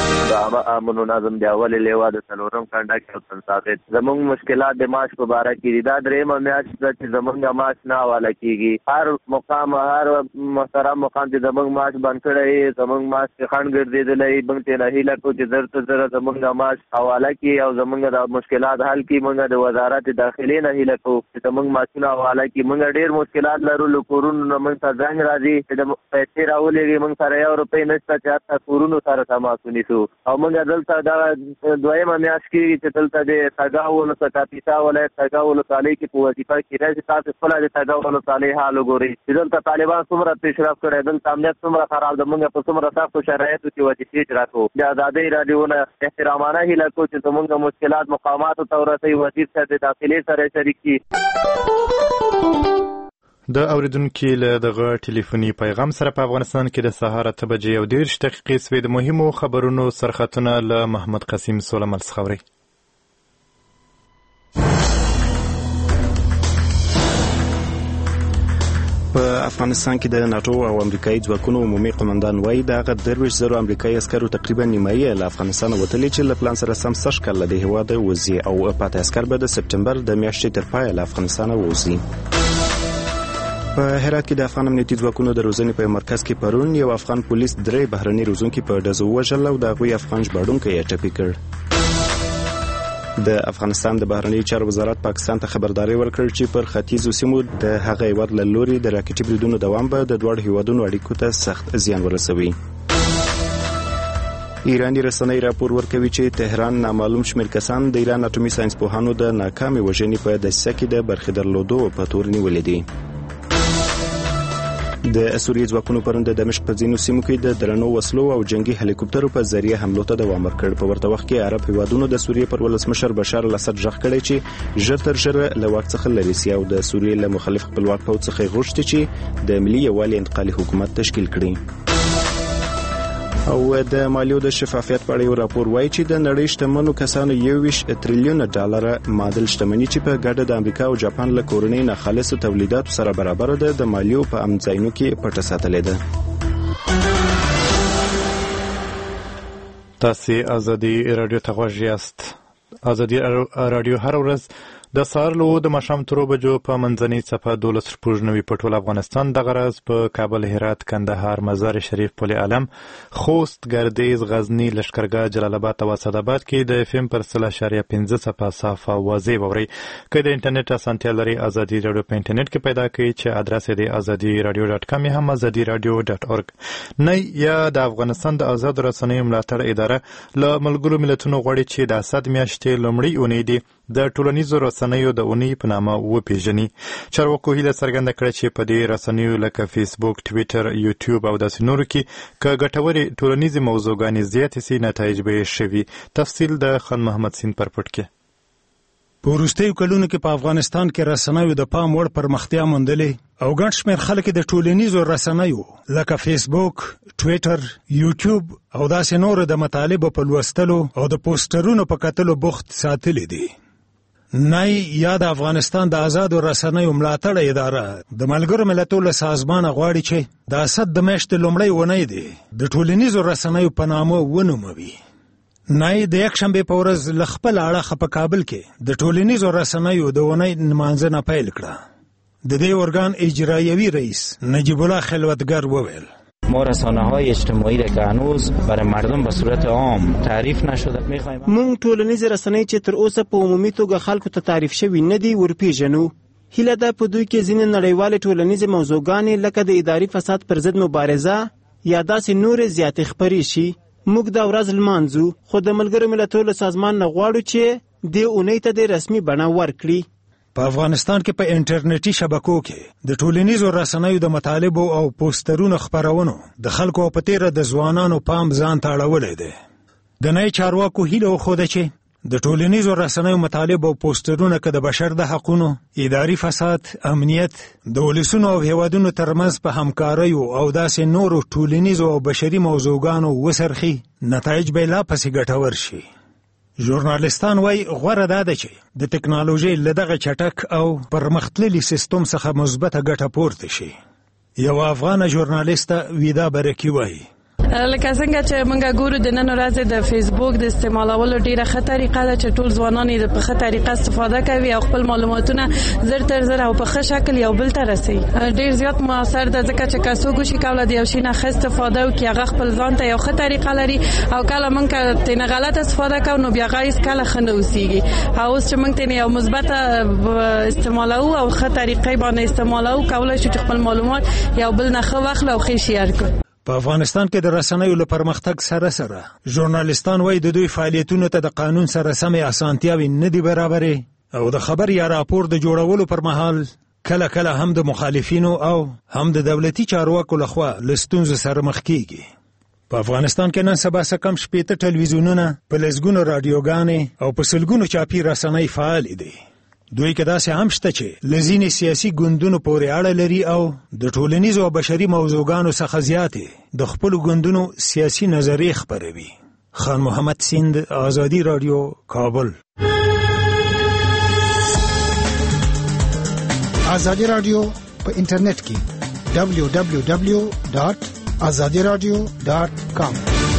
د امن نظم د اول لیوا د څلورم کنډک او تنصافت زموږ مشکلات د معاش په باره کې دا درېمه میاشت ده چې زموږ معاش نه حواله کیږي. هر مقام هر محترم مقام چې زموږ معاش بند کړی زموږ معاش کې خنډ ګرځېدلی موږ ته نه هیله کوو چې زر تر زره زموږ معاش حواله کړي او زموږ د مشکلات حل کړي. موږ د وزارت داخلي نه هیله کوو چې زموږ معاشونه حواله کړي. موږ ډېر مشکلات لرو له کورونو نه موږ ته زنګ راځي چې د پیسې راولېږي موږ سره 1 روپۍ نشته چې حتی کورونو سره تماس ونیسو او موږ دلته دا دویمه میاشت کېږي چې دلته د تګاو ولسه کاپیسا ولایت تګاو ولسوالۍ کې په وظیفه کې راځي. تاسو خپله د تګاو ولسوالۍ حال وګورئ چې دلته طالبان څومره پیشرفت کړی دلته امنیت څومره خراب ده. موږ په څومره سختو شرایطو کې وظیفې اجرا کوو. د ازادۍ راډیو نه احترامانه هیله کوو چې زموږ مشکلات مقاماتو ته ورسوي وزیر صاحب د داخلي سره شریک کړي. د اوریدونکو له دغه ټلیفوني پیغام سره په افغانستان کې د سهار 8:30 سوي د مهمو خبرونو سرخطونه له محمد قاسم سولمل څخه اوري. په افغانستان کې د ناتو او امریکایي ځواکونو عمومي قومندان وایي د هغه 23,000 امریکایي عسکرو تقریبا نیمایي له افغانستان وتلي چې له پلان سره سم سږ کال د هیواد وځي او پاتې عسکر به د سپټمبر د میاشتې تر پایه له افغانستان وځي. په هرات کې د افغان امنیتي ځواکونو د روزنې په مرکز کې پرون یو افغان پولیس 3 بهرني روزونکي په ډزو وژل او د هغوی افغان ژباړونکی یې ټپي کړ. د افغانستان د بهرنیو چارو وزارت پاکستان ته خبرداری ورکړ چې پر ختیځو سیمو د هغه هیواد له لوري د راکټي بریدونو دوام به د دواړو هیوادونو اړیکو ته سخت زیان ورسوي. ایراني رسنۍ راپور ورکوي چې تهران نامعلوم شمېر کسان د ایران اټومي ساينس پوهانو د ناکامې وژنې په دسیسه کې د برخې درلودو په تور نیولې دي. د سوریې ځواکونو پرون د دمشق په ځینو سیمو کې د درنو وسلو او جنگي هلیکوپټرو په ذریعه حملو ته دوام ورکړ. په ورته وخت کې عرب هیوادونو د سوریې پر ولسمشر بشار الاسد غږ کړی چې ژر تر ژره له واک څخه لرې سي او د سوریې له مخالف خپلواک پوځ څخه غوښتي چې د ملي یووالي انتقالي حکومت تشکیل کړي. او د مالیو د شفافیت په اړه یو راپور وایي چې د نړۍ شتمنو کسانو 21 تریلیون ډالر معادل شتمني چې په ګډه د امریکا او جاپان له کورنۍ ناخالصو تولیداتو سره برابر ده د مالیو په امځایونو کې پټه ساتلې ده. تاسو ازادي رادیو ته غوږ یاست. ازادي رادیو هر ورځ د سهار له د ماښام تر 2 بجو په منځنۍ څپه 12.9 په ټول افغانستان دغه ورځ په کابل، هرات، کندهار، مزار شریف، پل علم، خوست، ګردیز، غزنی، لشکرګاه، جلال آباد او اسداباد کې د FM پر 0.5 څپه صافه واضح ووري. که د انټرنیټ اسانتیا لري ازادي رادیو په انټرنیټ کې پیدا کړئ چې ادرس یې azadi.radio.com هم azadi.radio.org نه یا د افغانستان د آزاد رسنیو ملاتړ اداره له ملګرو ملتونو غواړي چې د اسد میاشتې لومړۍ اونۍ دی د ټولنیزو رسنیو د اونۍ په نامه وپیژني. چارواکو هیله څرګنده کړه چې په دې رسنیو لکه فیسبوک، ټویټر، یوټیوب او داسې نورو کې که ګټورې ټولنیزې موضوعګانې زیاتې سي نتایج به یې ښه وي. تفصیل د خان محمد سین پر پټ کې. په وروستیو کلونو کې په افغانستان کې رسنیو د پام وړ پرمختیا موندلې او ګڼ شمېر خلک د ټولنیزو رسنیو لکه فیسبوک، ټویټر، یوټیوب او داسې نور د مطالبو په لوستلو او د پوسټرونو په کتلو بوخت ساتلي دي. نای یا د افغانستان د آزادو رسنیو ملاتړ اداره د ملګرو ملتونو سازمان غواړي چې د اسد د میاشتې لومړۍ اونۍ دی د ټولنیزو رسنیو په نامه ونوموي. نای د یکشنبه په ورځ له خپل اړخه په کابل کې د ټولنیزو رسنیو د اونۍ نمانځنه پیل کړه. د دې ارګان اجرایوي رئیس نجیب الله خلوتگر وویل ما رسانه‌های اجتماعی را که هنوز برای مردم به صورت عام تعریف نشده می‌خوایم مونږ ټولنیز رسنۍ چې تر اوسه په عمومي توګه خلکو ته تعریف شوی نه دي ورپېژنو. هیله ده په دوی کې ځینې نړیوالې ټولنیزې موضوعګانې لکه د اداري فساد پر ضد مبارزه یا داسې نورې زیاتې خپرې شي. موږ دا ورځ لمانځو خو د ملګرو ملتونو سازمان نه غواړو چې دې اونۍ ته د رسمي بڼه ورکړي. په افغانستان کې په انټرنیټي شبکو کې د ټولنیزو رسنیو د مطالبو او پوسټرونو خپرونو د خلکو په تیره د ځوانانو پام ځان ته اړولی دی. د نړۍ چارواکو هیله وښوده چې د ټولنیزو رسنیو مطالب او پوسټرونه که د بشر د حقونو، اداري فساد، امنیت، د ولسونو او هیوادونو ترمنځ په همکاریو او داسې نورو ټولنیزو او بشري موضوعګانو وسرخي، نتایج به لا پسې ګټور شي. ژورنالیستان وایي غوره دا ده چې د ټکنالوژۍ له دغه چټک او پرمختللي سیستم څخه مثبته ګټه پورته شي. یو افغانه ژورنالیسته ویدا برکي وایي لکه څنګه چې موږ ګورو د نن ورځې د فیسبوک د استعمالولو ډیره ښه طریقه ده چې ټول ځوانان یې په ښه طریقه استفاده کوي او خپل معلوماتونه زر تر زر او په ښه شکل یو بل ته رسوي. ډیر زیات موثر ده ځکه چې که څوک وشي کولی د یو شي نه ښه استفاده وکړي، هغه خپل ځان ته یو ښه طریقه لري او کله موږ ترې غلط استفاده کوو نو بیا هغه هېڅکله ښه نه اوسېږي. اوس چې موږ ترې یو مثبته استعمالوو او ښه طریقې باندې استعمالوو، کولی شو چې خپل معلومات یو بل نه ښه واخلو او ښه شیر کړو. په افغانستان کې د رسنیو له پرمختګ سره ژورنالیستان وایي د دوی فعالیتونو ته د قانون سره سمې اسانتیاوې نه دي برابرې او د خبر یا راپور د جوړولو پر مهال کله کله هم د مخالفینو او هم د دولتي چارواکو لخوا له ستونزو سره مخ کیږي. په افغانستان کې نن سبا څه کم 80 ټلویزیونونه، په لسګونو راډیوګانې او په سلګونو چاپي رسنۍ فعال دي. دوی کې داسې هم شته چې لزینې سیاسي ګوندونو پورې اړه لري او د ټولنیزو او بشري موضوعګانو څخه زیاتې د خپلو ګوندونو سیاسي نظریې خپروي. خان محمد سیند، آزادي رادیو، کابل. آزادي رادیو په انټرنیټ کې www.azadiradio.com.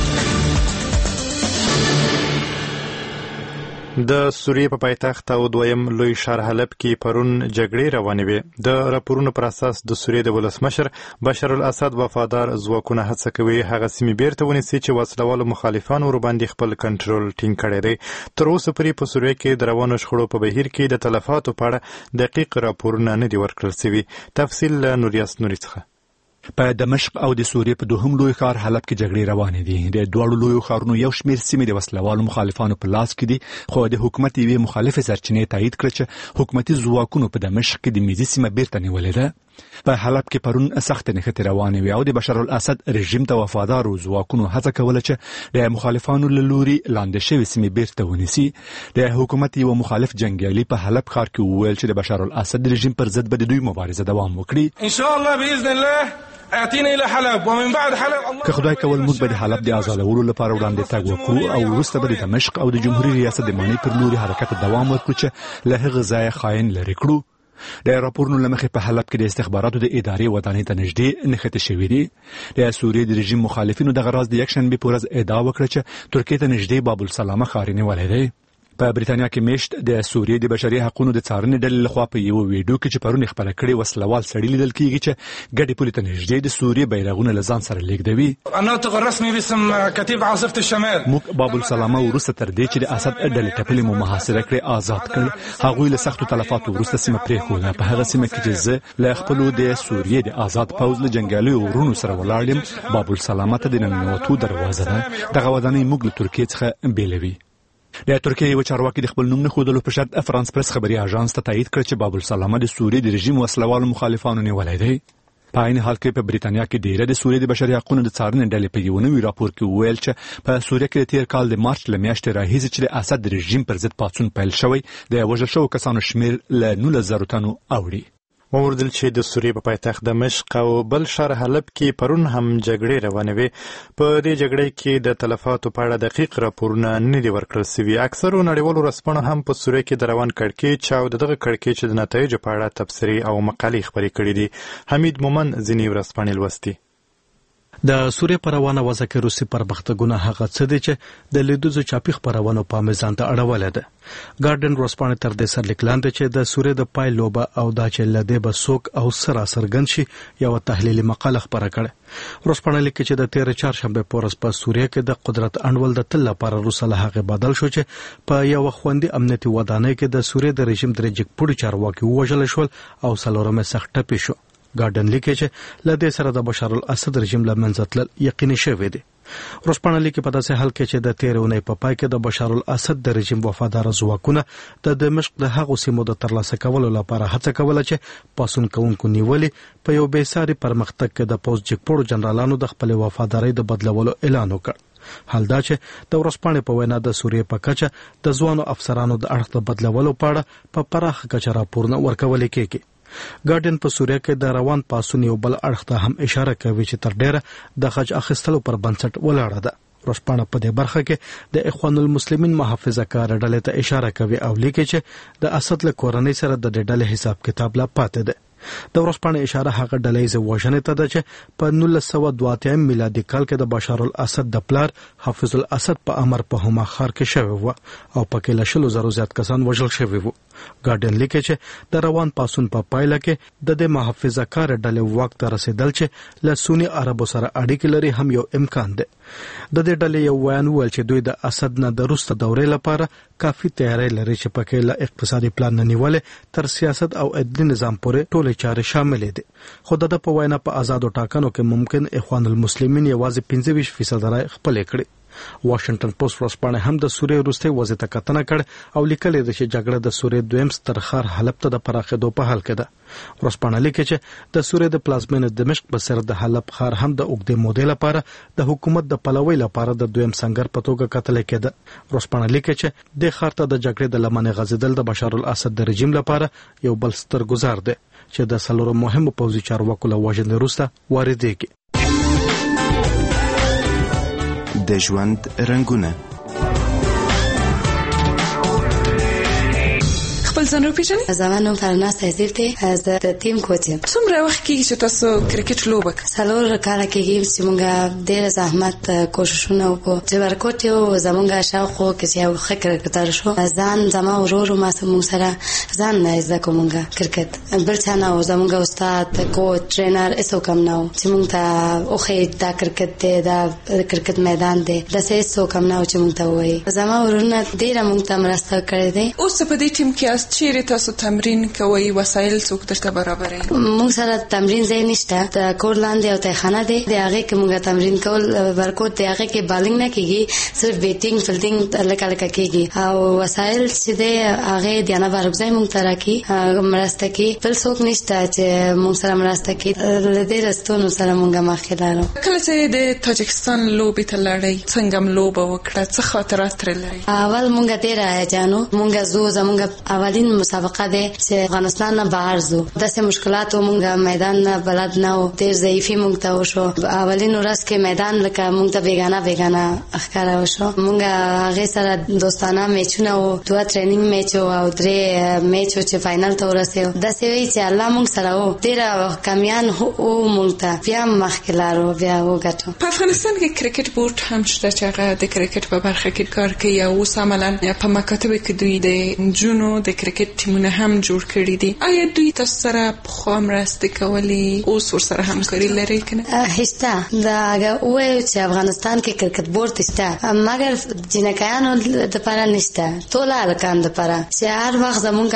د سوریې په پایتخت او دویم لوی ښار حلب کې پرون جګړې روانې وې. د راپورونو پر اساس د سوریې د ولسمشر بشار الاسد وفادار ځواکونه هڅه کوي هغه سیمې بیرته ونیسي چې وسلوالو مخالفانو ورباندې خپل کنټرول ټینګ کړی دی. تر اوسه پورې په سوریې کې د روانو شخړو په بهیر کې د تلفاتو په اړه دقیق راپورونه نه دي ورکړل شوي. تفصیل له نوریاس نوري څخه. په دمشق او د سوریې په دوهم لوی ښار حلب کې جګړې روانې دي. د دواړو لویو ښارونو یو شمېر سیمې د وسلوالو مخالفانو په لاس کې دي، خو د حکومت یوې مخالفې سرچینې تایید کړه چې حکومتي ځواکونو په دمشق کې د میزي سیمه بیرته نیولې ده. په حلب کې پرون سخت نښتې روانې وې او د بشار الاسد رژیم ته وفادارو ځواکونو هڅه کوله چې د مخالفانو له لوري لاندې شوې سیمې بیرته ونیسي. د حکومت یو مخالف جنګیالي په حلب ښار کې وویل چې د بشار الاسد رژیم پر ضد به د دوی مبارزه دوام وکړي. ان شاء الله باذن الله اتينا الى حلب ومن بعد حلب. که خدای کول موږ به د حلب د آزادولو لپاره وړاندې تګ وکړو او وروسته به د دمشق او د جمهوریت ریاست د مانی پر لوري حرکت دوام ورکړو چې له هغه ځایه خاين لري کړو. د راپورونو لمخې په حلب کې د استخباراتو د ادارې ودانۍ ته نږدې نښتې شوې دي. د سوریې د رژیم مخالفینو دغه راز د یکشنبې په ورځ ادعا وکړه چې ترکیې ته نږدې باب السلامه ښار نیولی دی. په بریتانیا کې میشت د سوریې د بشري حقوقو د څارنې ډلې لخوا په یو ویډیو کې چې پرون خپره کړې وسلوال سړی لیدل کېږي چې ګډې پولې ته نږدې د سوریې بیرغونه له ځان سره لیږدوي. الناطق الرسمي باسم کتیبه عاصفه الشمال. موږ باب السلامه وروسته تر دې چې د اسد ډلې ټپلې مو محاصره کړې آزاد کړ. هغوی له سختو تلفاتو وروسته سیمه پرېښوده. په هغه سیمه کې چې زه له خپلو د سوریې د آزاد پوځ له جنګیالیو ورونو سره ولاړ یم. باب السلامه ته د ننوتو دروازه ده. دغه ودانۍ موږ له ترکیې څخه بیلوي. د ترکیې یو چارواکي د خپل نوم نه ښودلو په شرط فرانس پرس خبري اژانس ته تایید کړ چې باب السلامه د سوریې د رژیم وسلوالو مخالفانو نیولی دی. په عین حال کې په بریتانیا کې ډیره د سوریې د بشري حقوقو د څارنې ډلې په یو نوي راپور کې وویل چې په سوریې کې د تیر کال د مارچ له میاشتې راهیسې چې د اسد رژیم پر ضد پاڅون پیل شوی د وژل شوو کسانو شمېر له 19,000 تنو اوړي. ووردل چې د سوریې په پایتخت دمشق او بل ښار حلب کې پرون هم جګړې روانې وې. په دې جګړې کې د تلفاتو په اړه دقیق راپورونه نه دي ورکړل شوي. اکثرو نړیوالو ورځپاڼو هم په سوریې کې د روان کړکېچ او دغه کړکېچ د نتایجو په اړه تبصرې او مقالې خپرې کړي دي. حمید مومن ځینې ورځپاڼې لوستي. د سوریې په روانه وضع کې روسي پرمختګونه هغه څه دي چې د لیدوزو چاپی خبرونو په میزان ته اړولې ده. ګارډن ورځپاڼه تر دې سره لیکلاند چې د سوریې د پای لوبه او دا چې لدې به سوک او سراسر ګنشي یو تحلیلي مقاله خبره کړه. ورځپاڼه لیکي چې د 13 چهارشنبه په ورځ په سوریې کې د قدرت انډول د تل لپاره روس له هغه بدل شو چې په یو خوندي امنیتي ودانۍ کې د سوریې د رژیم د جګپوړي چارواکي وژل شول او څلورمه سخت ټپي شو. ګارډن لیکي چې لدې سره د بشار الاسد رژیم له منځه تلل یقیني شوی دی. ورځپاڼه لیکي په داسې حال کې چې د 13 اونۍ په پای کې د بشار الاسد د رژیم وفادار ځواکونه د دمشق د هغو سیمو د ترلاسه کولو لپاره هڅه کوله چې پاسون کوونکو نیولې په یو بېساري پرمختګ کې د پوز جګپوړو جنرالانو د خپل وفاداری د بدلولو اعلان وکړ. حال دا چې د ورځپاڼې په وینا د سوریې په کچه د ځوانو افسرانو د اړخ د بدلولو په اړه په پراخه کچه راپورونه ورکول کېږي. ګارډن په سوریه کې د روان پاسون یو بل اړخ ته هم اشاره کوي چې تر ډیره د خج اخیستلو پر بنسټ ولاړه ده. ورځپاڼه په دې برخه کې د اخوان المسلمین محافظه کار ډلې ته اشاره کوي او لیکي چې د اسد له کورنۍ سره د ډلې حساب کتاب لا پاتې ده. د ورځپاڼې اشاره هغه ډلې وژنې ته ده چې په 1982 میلادي کال کې د بشار الاسد د پلار حافظ الاسد په امر په هما خار کې شوی و او پکې له 100,000 زیات کسان وژل شوي وو. ګارډین لیکي چې د روان پاسون په پایله کې د دې محافظه کار ډلې واک ته رسیدل چې له سونی عربو سره اړیکې لري هم یو امکان دی. د دې ډلې یو ویان ویل چې دوی د اسد نه د وروسته دورې لپاره کافي تیاری لري چې پکې له اقتصادي پلان نه نیولې تر سیاست او عدلي نظام پورې ټولې چارې شامل دي. خو د په وینا په آزادو ټاکنو کې ممکن اخوان المسلمین یوازې 25% رای خپل کړي. واشنگټن پوسټ ورځپاڼه هم د سوریې وروستي وضعیت ته کتنه کړ او لیکلي ده چې جګړه د سوریې دویم ستر ښار حلب ته د پراخېدو په حال کې ده. ورځپاڼه لیکي چې د سوریې د پلازمینې دمشق په سر د حلب ښار هم د اوږدې مودې لپاره د حکومت د پلوي لپاره د دویم سنگر په توګه کتل کېده. ورځپاڼه لیکي چې د ښار ته د جګړې د لمنې غځېدل د بشار الاسد د رژیم لپاره یو بل ستر ګزار دی چې د څلورو مهمو پوځي چارواکو له وژنې وروسته واردېږي. د ژوند رنګونه خپل ځان وپېژنئ؟ زما فرناز عزیز دی، زه د ټیم کوچ یم. څومره وخت کېږي چې تاسو کرکټ لوبه کوئ؟ 4 کاله کېږي چې موږ ډېر زحمت کوششونه وکړو چې ورکوټ یو زموږ شاوخوا کې یو ښه کرکټر شو. ځان زما ورور ما موږ سره ځان نه زده کوو موږ کرکټ بل څه نه و. زموږ استاد کوچ ټرینر هیڅوک هم نه و چې موږ ته وښیي دا کرکټ دی، دا کرکټ میدان دی، داسې هیڅوک هم نه و چې موږ ته ووایي. زما ورونه ډېره موږ ته مرسته کړې دی. اوس په دې ټیم کې چیرې تاسو تمرین کوئ؟ وسایل څوک درته برابروي؟ موږ سره تمرین ځای نشته، د کور لاندې یو تیخانه دی، د هغې کې موږ تمرین کول ورکوټ دی، هغې کې بالینګ نه کېږي، صرف بیټینګ فیلډینګ لکه لکه کېږي. او وسایل چې دی هغې دیانه بارکزی موږ ته راکړي، مرسته کوي. بل څوک نشته چې موږ سره مرسته کوي. له ډېرو ستونزو سره موږ مخکې لاړو. کله چې د تاجکستان لوبې ته لاړئ څنګه لوبه وکړه؟ څه خاطرات ترې لرئ؟ اول موږ ډېر هیجان وو. موږ زموږ اولین مسابقه ده چې افغانستان نه بهر زو. داسې مشکلات مونږه میدان نه بلد نه و، ډېر ضعیفي مونږ ته وشو. اولین ورځ کې میدان لکه مونږ ته بیگانه ښکاره وشو. مونږ هغې سره دوستانه میچونه و، 2 ټریننګ میچ او 3 میچ چې فاینل ته ورسېدو. داسې وایي چې الله مونږ سره و، ډېره کامیان و مونږ ته. بیا مخکې لاړو، بیا وګټو. په افغانستان کې کرکټ بورډ هم شته چې هغه د کرکټ په برخه کې کار کوي او اوس عملاً په مکاتبو کې دوی د نجونو د کرکټ ټیمونه هم جوړ کړي دي. آیا دوی تاسو سره پخوا مرسته کولې؟ اوس ورسره همکاري لرئ که نه؟ هیڅ. دا وایو چې افغانستان کې کرکټ بورډ شته، مګر جنکیانو دپاره نشته، ټول هلکان دپاره چې هر وخت زمونږ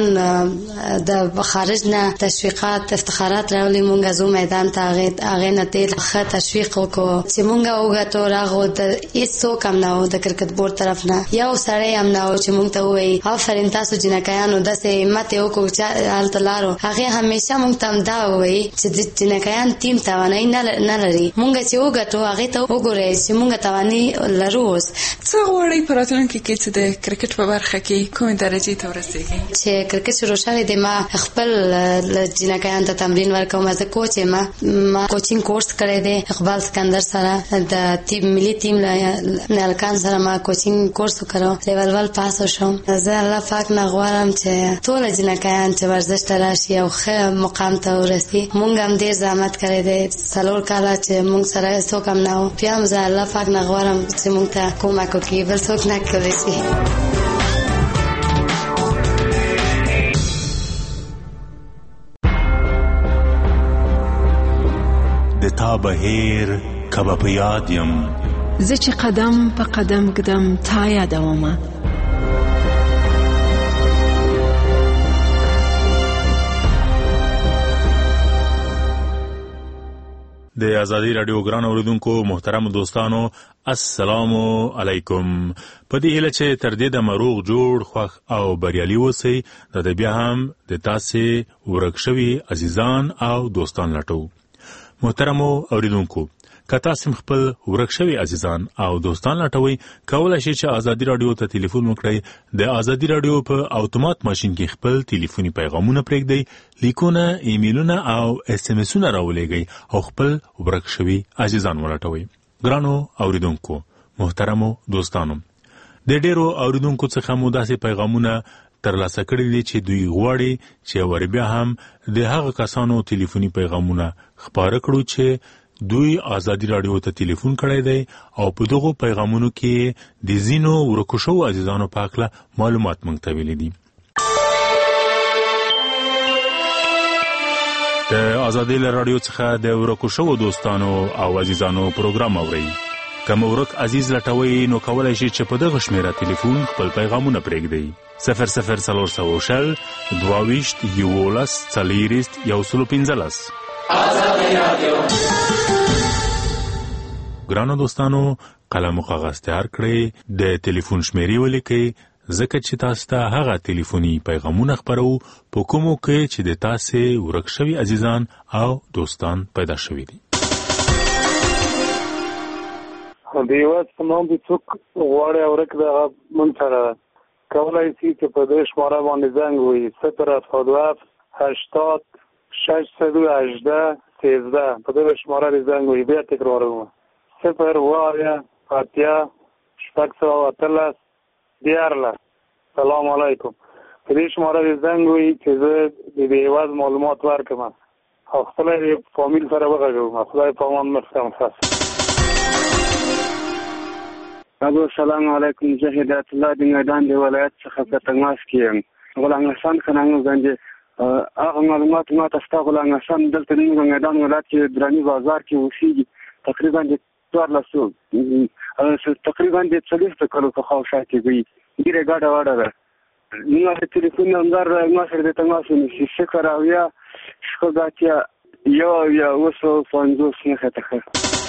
هلکان د خارج نه تشویقات افتخارات راولي. مونږ زو میدان ته هغې نه ډېر ښه تشویق وکړو چې مونږ وګټو. راغو د هېڅوک هم نه و د کرکټ بورډ طرف نه، یو سړی هم نه و چې مونږ ته ووایي آفرین تاسو جنکیانو داسې همت یې وکړو چې هلته لاړو. هغې همیشه مونږ ته هم دا ووایي چې د جنکیان ټیم توانایي نه لري. مونږ چې وګټو هغې ته وګورئ چې مونږ توانایي لرو. اوس څه غواړئ په راتلونکي کې چې د کرکټ په برخه کې کومې درجې ته ورسېږئ؟ چې کرکټ شروع شوی دی، ما خپل جنکیانو ته تمرین ورکوم. زه کوچ یم، ما کوچینګ کورس کړی دی اقبال سکندر سره، د ملي ټیم له هلکان سره ما کوچینګ کورس وکړو، لیول 1 پاس وشوم. زه الله پاک نه غواړم چې ټول جنکیان چې ورزش ته راشي او ښه مقام ته ورسي. مونږ هم ډېر زحمت کړی دی، 4 کاله چې مونږ سره څوک هم نه و. بیا هم زه الله پاک نه غواړم چې مونږ ته کومک وکړي، بل څوک نه کولی شي. د تا بهیر کبه په یاد یم، زه چې قدم په قدم ږدم تا یادومه. د ازادي رادیو ګران اوریدونکو محترم دوستانو السلام علیکم. په دې هیله چې تر دې د مروغ جوړ خوښ او بریالي اوسئ. د بیا هم د تاسې ورک شوي عزیزان او دوستان لټو. محترم اوریدونکو که تاسو خپل ورک شوي عزیزان او دوستان لټوي، کولای شئ چې ازادي رادیو ته ټلیفون وکړئ. د ازادي رادیو په اتومات ماشين کې خپل ټلیفوني پیغامونه پرېږدئ، لیکونه، ایمیلونه او اس ام اسونه راولېږئ او خپل ورک شوي عزیزان ولټوئ. ګرانو اوریدونکو محترمو دوستانو، د ډیرو اوریدونکو څخه مو داسې پیغامونه ترلاسه کړي دي چې دوی غواړي چې وربیا هم د هغه کسانو ټلیفوني پیغامونه خپاره کړو چې دوی ازادي رادیو ته ټلیفون کړی دی او په دغه پیغامونو کې د زینو ورکو شو عزیزانو پاکله معلومات مونږ ته ویلي دي. د ازادي رادیو څخه د ورکو شو دوستانو او عزیزانو پروګرام اورئ. کوم ورک عزیز لټوي نو کولای شي چې په دغه شمیره ټلیفون خپل پیغامونه پرېږدئ. 00300 22 11 415. ازادي رادیو. ګرانو دوستانو قلم او کاغذ تیار کړئ، د ټلیفون شمیرې ولیکئ، ځکه چې تاسو ته هغه ټلیفوني پیغامونه خپرو په کومو کې چې د تاسو ورک شوي عزیزان او دوستان پیدا شوي دي. د یوه سمون د څوک غواړي ورک د مونږ سره کولای شي چې په دې شماره باندې زنګ ووهي 077 80 618 13 په دې شماره زنګ ووهي. بیا تکراروم 0 فاتحه شپږ اتلس دیارله. سلام علیکم. په دې شماره زنګ ووهي چې زه د دې هېواد معلومات ورکړم او خپل فامیل سره وغږوم. خدای په امان مرسته تاسو. ابو سلام علیکم. زه هدایت الله د میدان د ولایت څخه په تماس کې یم. غلام حسن خنانو باندې هغه معلومات ما تاسو ته غلام حسن دلته د میدان ولایت کې دراني بازار کې اوسېږي. تقریبا د 1400 تقریبا د 40 کلو په خواوشا کې وي. ډیره ګاډه واډه ده. نو د ټلیفون نمبر ما سره د تماس ونیسي 0 شپږ یا 250 نه ته.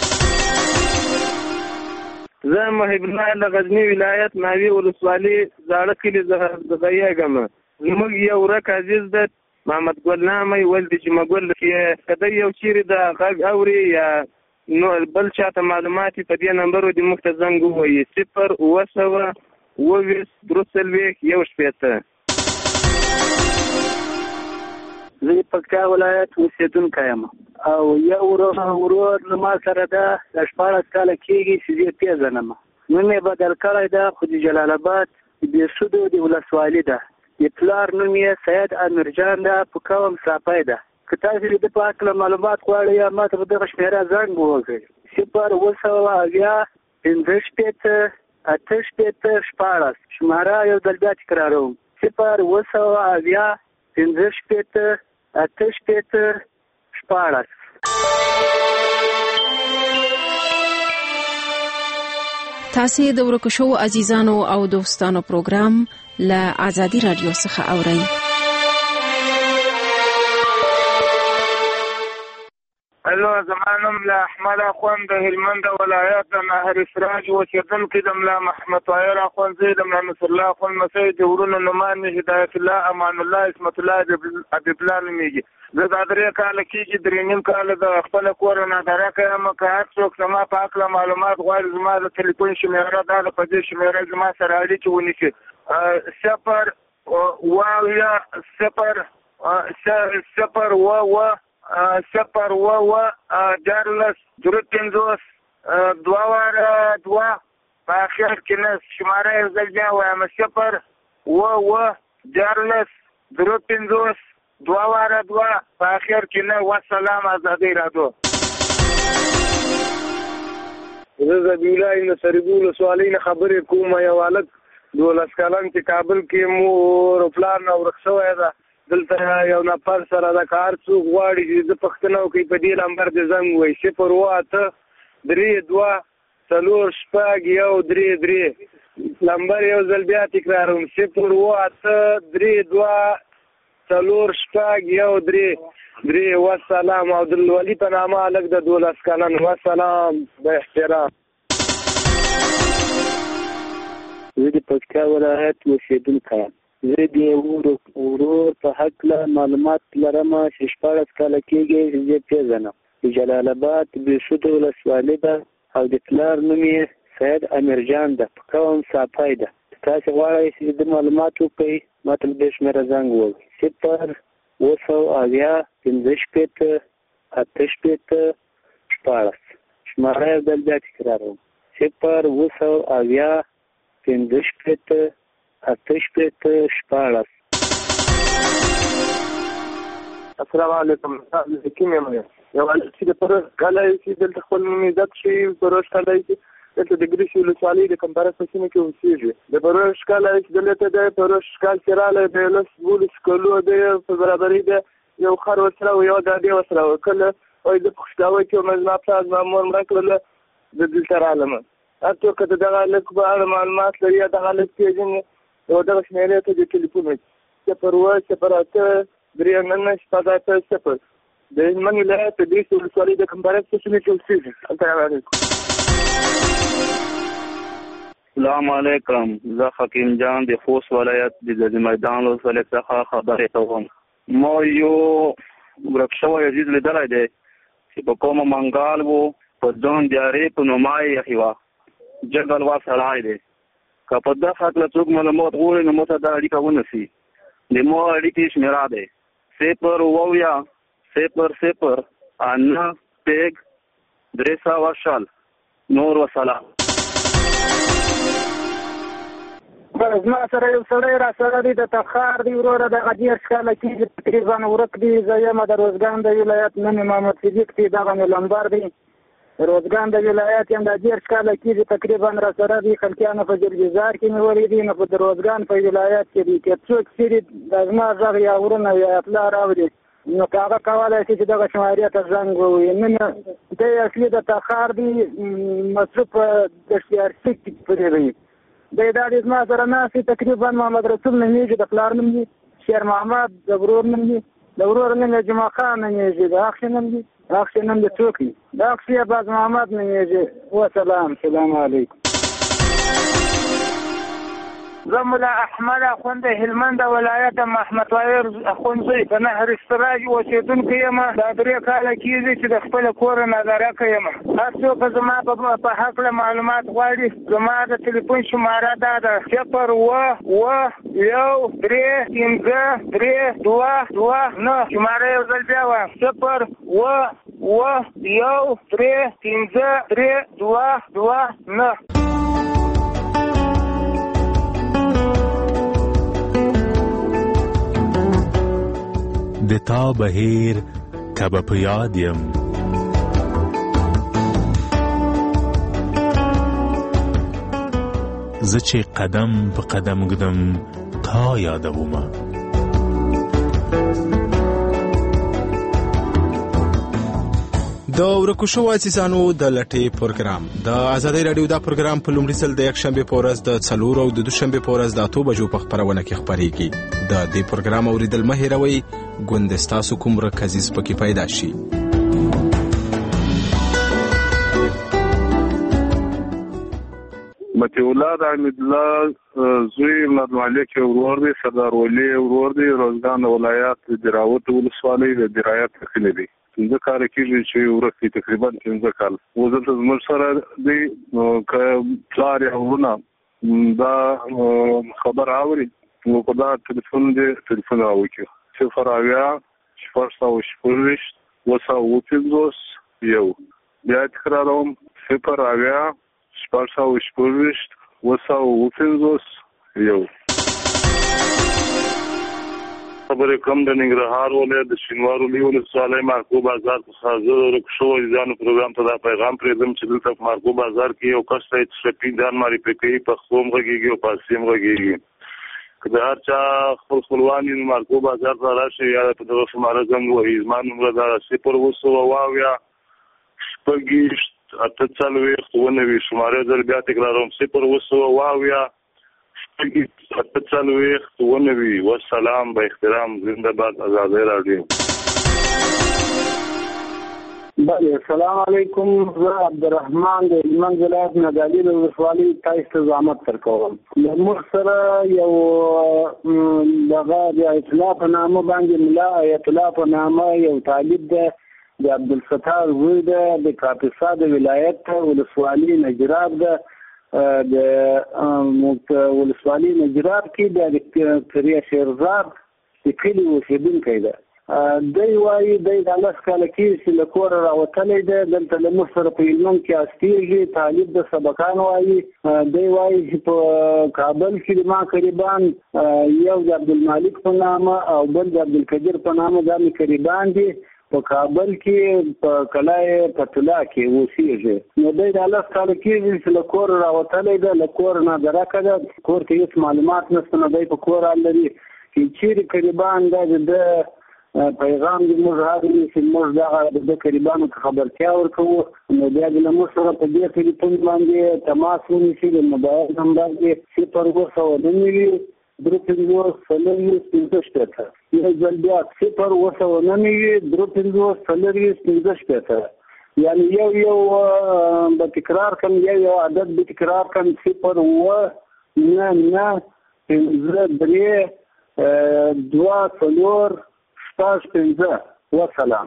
زه محب الله له غزنی ولایت ناوی ولسوالي زاړه کلي زغیاګم. زموږ یو ورک عزیز د محمد ګل نامه ول د چې مګل کې کده یو چیرې د غږ اوري یا نو بل چاته معلومات په دې نمبر د مختزنګ وایي 0 وسوه وویس دروسلوي یو شپته. زه پکتیا ولایت اوسیدونکی یم او یو ورور ما سره ده د 14 کاله کېږي چې زه پیژنم. نوم یې بدل کړی ده خو د جلال آباد د سودو د ولسوالي ده. د پلار نوم یې سید امیرجان ده په قوم صافی ده. که تاسو د په هکله معلومات غواړئ یا ما ته په دغه شمېره زنګ ووهئ 0 شماره یو ځل بیا تکراروم 0 تاسو د ورکو شو عزیزانو او دوستانو پروګرام له ازادي رادیو څخه اورئ. الو زمانم له احمد اخوان د هلمند ولایت د نهر سراج اوسیدونکی د ملا محمد طاهر اخوان زید د ملا نصر الله اخوان مسعود د ورونو نومان هدایت الله امان الله اسمت الله حبیب الله نمیږي. زه د 3 کال کېږي 3 کال د خپل کور نه درکه یم. که هر څوک زما په هکله معلومات غواړي زما د ټلیفون شمیره ده په دې شمیره زما سره اړیکې ونیسي 0 په اخر کې نه شماره یې ځل بیا وایم 0 2 په اخر کې نه. والسلام ازادي رادیو. زه زبی الله نصرګو ولسوالۍ نه خبرې کوم. یو هلک 12 کلن چې کابل کې مور او پلار نه ورک شوی ده. دلته یو نفر سره د کار څوک غواړي چې زه پوښتنه وکړي په دې نمبر د زنګ ووهي 0 نمبر یو ځل بیا تکراروم 0 والسلام. عبدالولي په نامه هلک د 12 کلن. والسلام با احترام. زه د پکتیا ولایت اوسیدونکی یم. زه د ورور په هکله معلومات لرم چې 14 کاله کېږي چې زه پیژنم. د جلال آباد د سودو ولسوالي ده او د پلار نوم یې سید امیرجان ده په قوم صافی ده. تاسو غواړئ چې د معلومات وکړئ ما ته د شمېره زنګ ووهئ 0 شماره یو ځل بیا تکراروم 0 15 14 السلام علیکم. کوم یم یو چې د پروژ کله چې دلته خپل عزت شي پروژ کله چې دلته د ګریشي ولسوالۍ د کمپارس په سیمه کې اوسېږي. د پروژ کله چې دلته د پروژ کال چې راغلی د لس ولس کلو د په برابرۍ د یو خر وسره او یو ګاډۍ وسره کله وایي د پښتاوي کې مزما پلار مامور مړه کړله د دلته رالم. هر څوک د دغه هلک په اړه معلومات لري یا دغه هلک پېژني او دغه شمېرې ته د ټلیفون 0 د هلمند ولایت د ګریشي ولسوالۍ د کمپارس په سیمه کې اوسېږي. السلام علیکم. السلام علیکم. زه حکیم جان د خوست ولایت د میدان ولسوالۍ څخه خبرې کوم. ما یو ورک شوی عزیز لیدلی دی چې په کومه منګال و په ځان دیارې په نومای یخي وه جګل وا سړی دی. که په دغه هکله څوک معلومات غواړي نو موته دا اړیکه ونیسي. د ما اړیکې شمېره دی 0 نور وسلام. زما سره یو سړی را سره دی د تخار دی وروره دغه 10 کاله کېږي تقریبا ورک دی. زه یم د روزګان د ولایت نوم یې محمد صدیق دی دغه مې لمبر دی. روزګان د ولایت یم د 10 کاله کېږي تقریبا را سره دی. خلکیانو په جلګزار کې مې ولیدي نو په روزګان په ولایت کې دی که څوک سیري د زما غږ یا ورونه یا اطلاع راوړي نو هغه کولی شي چې دغه شمارې ته زنګ ووهي. نن دی اصلي د تخار دی مصروف د سیارسي کې پرې دی. دی دا د زما سره ناست دی تقریبا محمد رسول نومېږي د پلار نوم دی شیر محمد د ورور نوم دی د ورور نوم یې جمعه خان نومېږي د اخښې نوم دی د اخښې نوم دی څوک دی د اخښې باز محمد نومېږي. وسلام. سلام علیکم. زه ملا احمد اخوند هلمند ولایت محمد طاهر اخوندزی په نهر استراج اوسېدونکی یم. دا 3 کاله کېږي چې د خپل کور نظاره کوم. هر څوک زما په هکله معلومات غواړي زما د ټلیفون شماره دا ده 0 شماره یو ځل بیا وایم 0 د تا بهیر کبه په یاد یم زه چې قدم په قدم ږدم تا یادومه. د ورکو شوو عزیزانو د لټۍ پروګرام د ازادۍ راډیو دا پروګرام په لومړي ځل د یکشنبې په ورځ د 4 او د دوشنبې په ورځ د 8 بجو په خپرونه کې خپرېږي. د دې پروګرام اوریدل مه هېروئ ګوندې ستاسو کوم ورک عزیز پکې پیدا شي. متي الله د حمید الله زوی محمد مالک ورور دی سردار ولی ورور دی روزګان ولایت د دراوت ولسوالۍ د درایت کلی دی. څنګه کار کیږي چې ورته تقریبا 15 کال وزلته زموږ سره دی که پلار یا ورونه دا خبر اوري نو په دا ټلیفون راوکړي 0 یو بیا تکراروم 0 یو. خبرې کوم د ننګرهار ولایت د شینوارو ولسوالۍ مارکو بازار څخه زه ورک شوی ځانو پروګرام ته دا پیغام پرېږدم چې دلته په مارکو بازار کې یو کس دی چې شپې ځان معرفي کوي پښتو هم غږېږي او فارسي هم غږېږي. که د هر چا خپلوان وي نو مارکو بازار ته راشي یا په دغه شماره زنګ وهي. زما نومره دا 0 شماره ځل بیا تکراروم 0 والسلام با احترام. زنده باد ازادۍ راډیو. بله السلام علیکم. زه عبدالرحمن د هلمند ولایت نادعلي ولسوالۍ تاسو ته زحمت درکوم. موږ سره یو دغه د اطلاع په نامه باندې ملا آیت الله په نامه یو طالب دی د عبدالستار زوی دی د کاپیسا د ولایت ولسوالۍ نجراب ده. د ولسوالۍ نجراب کې د کریا شیرزاد د کلي اوسېدونکی ده دی وایي دی د 10 کاله کېږي چې له کوره راوتلی دی، دلته له موږ سره په هلمند کې استېږي، طالب د سبقان وایي. دی وایي چې په کابل کې د ما قریبان یو د عبدالمالک په نامه او بل د عبدالقدیر په نامه دا مې قریبان دي، په کابل کې په کلای پتولا کې اوسېږي. نو دی د 10 کاله کېږي چې له کوره راوتلی دی، له کور نه درکه ده، کور کې هېڅ معلومات نشته، نو دی په کور حال لري چې چیرې قریبان دا د پیغام د موږ راغلی چې موږ دغه د قریبانو ته خبرتیا ورکوو. نو بیا د موږ سره په دې ټلیفون باندې تماس ونیسي، د موبایل نمبر کې 029 350 455. یو ځل بیا 029 350 455. یعنی یو به تکرار کړم، یو عدد به تکرار کړم 099 3 وسلام.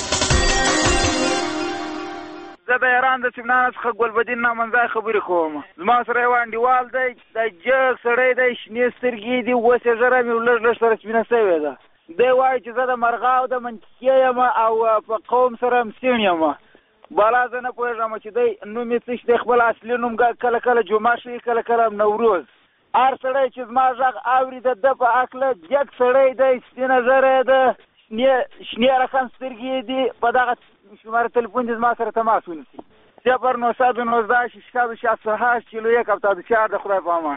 زه د ایران د سیمنان څخه ګلبدین نامنځای خبرې کوم. زما سره یو انډیوال دی، د جګ سړی دی، شنې سترګې دي، اوس یې ژره مې لږ سره سپینه شوې ده. دی وایي چې زه د مرغاو د منطقې یم او په قوم سره مسیڼ یم. بالا زه نه پوهېږم چې دی نوم یې څه شي دی، خپل اصلي نوم کله کله جمعه شي، کله کله نوروز. هر سړی چې زما غږ اوري د ده په هکله جګ سړی دی، سپینه ژره یې ده، شنې رقم سترګې دي. په دغه شماره تلیفون دې زما سره تماس ونیسي 099 666 41 74. د خدای په امان.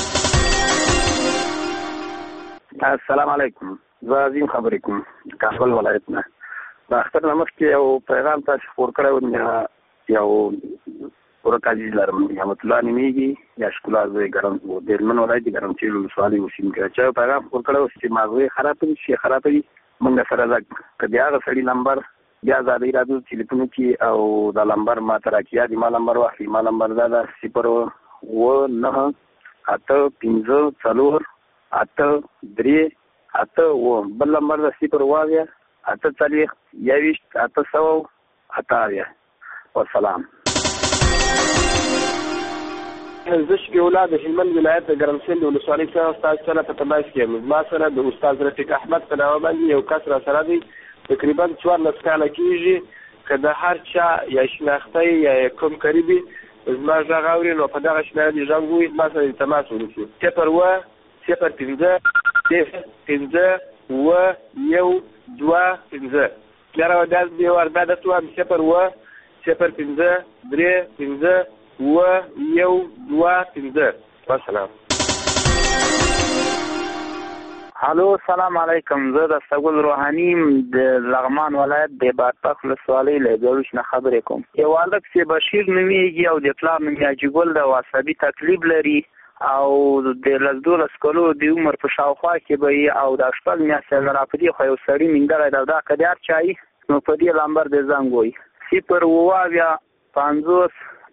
السلام علیکم. زه عظیم خبرې کوم کابل ولایت نه. د اختر نه مخکې یو پیغام تاسو خپور کړی و، یو ورک عزیز لرم، نعمت الله نومیږي، یا ښکلا زوی ګرم د هلمند ولایت د ګرمسیر ولسوالۍ اوسېدونکی. چا یو پیغام خپور کړی و چې ماغزې خرابه دي، شي خرابه دي، موږ سره لږ که د هغه سړي نمبر بیا ازادۍ راډیو ټلیفون وکړي او دا نمبر ما ته راکړي، یا د ما نمبر واخلي. ما نمبر دا ده 029 854 838. بل نمبر ده 0 840 21 828. وسلام. زه شفیع الله د هلمند ولایت د ګرمسیر ولسوالۍ څخه ستاسو سره په تماس کې یم. ما سره د استاد رفیق احمد په نامه باندې یو کس را سره دی، تقریبا 14 کاله کېږي. که د هر چا یا شناختی یا کوم قریبي زما غږ اوري، نو په دغه شمېره دې غږ ووایي، ما سره دې تماس ونیسي. 0 0 15 15 2 5. بیا راوداز دې وردا د تو 0 0 15 3 15 2 5. والسلام. الو سلام علیکم. زه د سګل روحاني د لغمان ولایت د بارپاک ولسوالۍ له ګلوش نه خبرې کوم. یو هلک چې بشیر نومیږي او د پلار نوم یې حاجي د عصبي تکلیف لري او د 12 کالو د عمر په شاوخوا کې به او د شپږ میاشتې را په دې خو یو سړی میندلی دی، دا که د هر چا وي نو په دې نمبر د زنګ وایي 0 50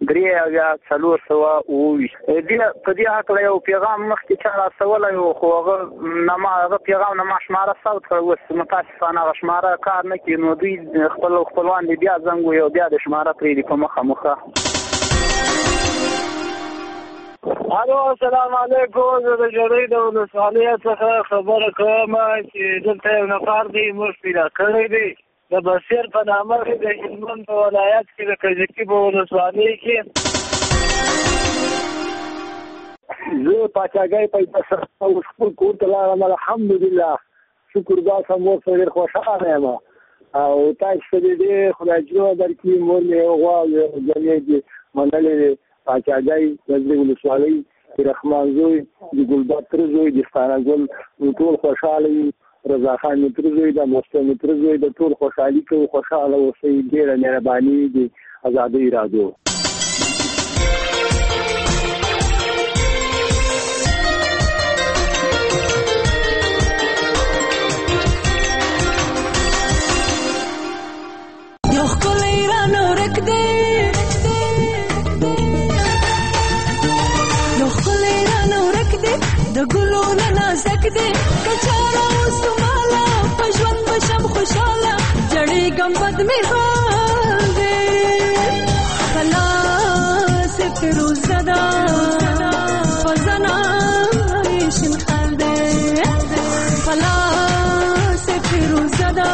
3 په دې هکله یو پیغام مخکې چا راسولی و، خو هغه پیغام نه ما شماره ثبت کړی، اوس متاسفانه هغه شماره کار نه کوي، نو دوی خپلوان دې بیا زنګ وایي او بیا د شماره پرېږدي په مخه. الو السلام علیکم. زه د جرۍ د ولسوالۍ څخه خبره کوم چې دلته یو نفر دی موږ پیدا کړی دی د بصیر په نامه د هلمند په ولایت کې د کجکي په ولسوالۍ کې. زه پاچاګۍ پیدا سره اوس خپل کور ته لاړم، الحمدلله شکر باسم، اوس ډېر خوشحاله یم او تاسو ته دې خدای جوړ درکړي. مور مې یو غوا جنې دي منلې پاچاګۍ د ولسوالۍ د رحمان زوی د ګلباد تر زوی د ستانه ګل ټول خوشحاله وي، رضا خان متر زوی د موسته متر زوی د ټول خوشحالي کوي، خوشحاله اوسئ. ډېره مهرباني د ازادۍ راډیو. یو ښکلی رانه ورک دی، یو ښکلی رانه ورک دی، د ګلو نه نازک دی، که چاره اوسو مالا په ژوند بشم خوشحاله، جړېږم بد مې حال دی، خلاص فیروزه ده په زنه شین خال دی، خلاص فیروزه ده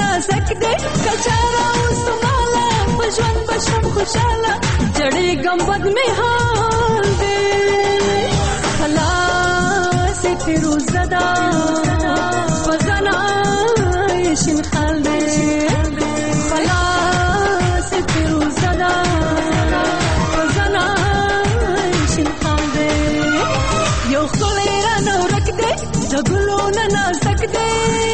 نازک دی کچارا اوسمالا پژوند بشم خوشاله جړې ګمبد می حال دی خلاص فیروزه دا وزنا شین خال دی خلاص فیروزه دا وزنا شین خال دی یو خلی را نورک دی د ګلو نه نازک دی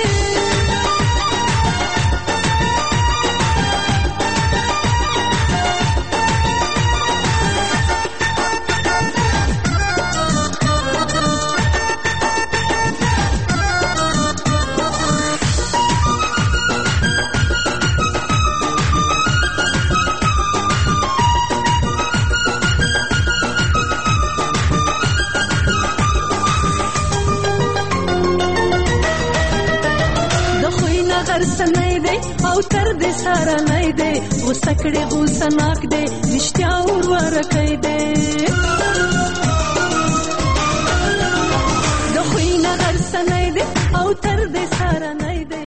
او تر دې سره نه دی غوسه کړې غوسه ناک دی رښتیا ور ورکې دی د خوینه غرسه نه دی او تر دې سره نه دی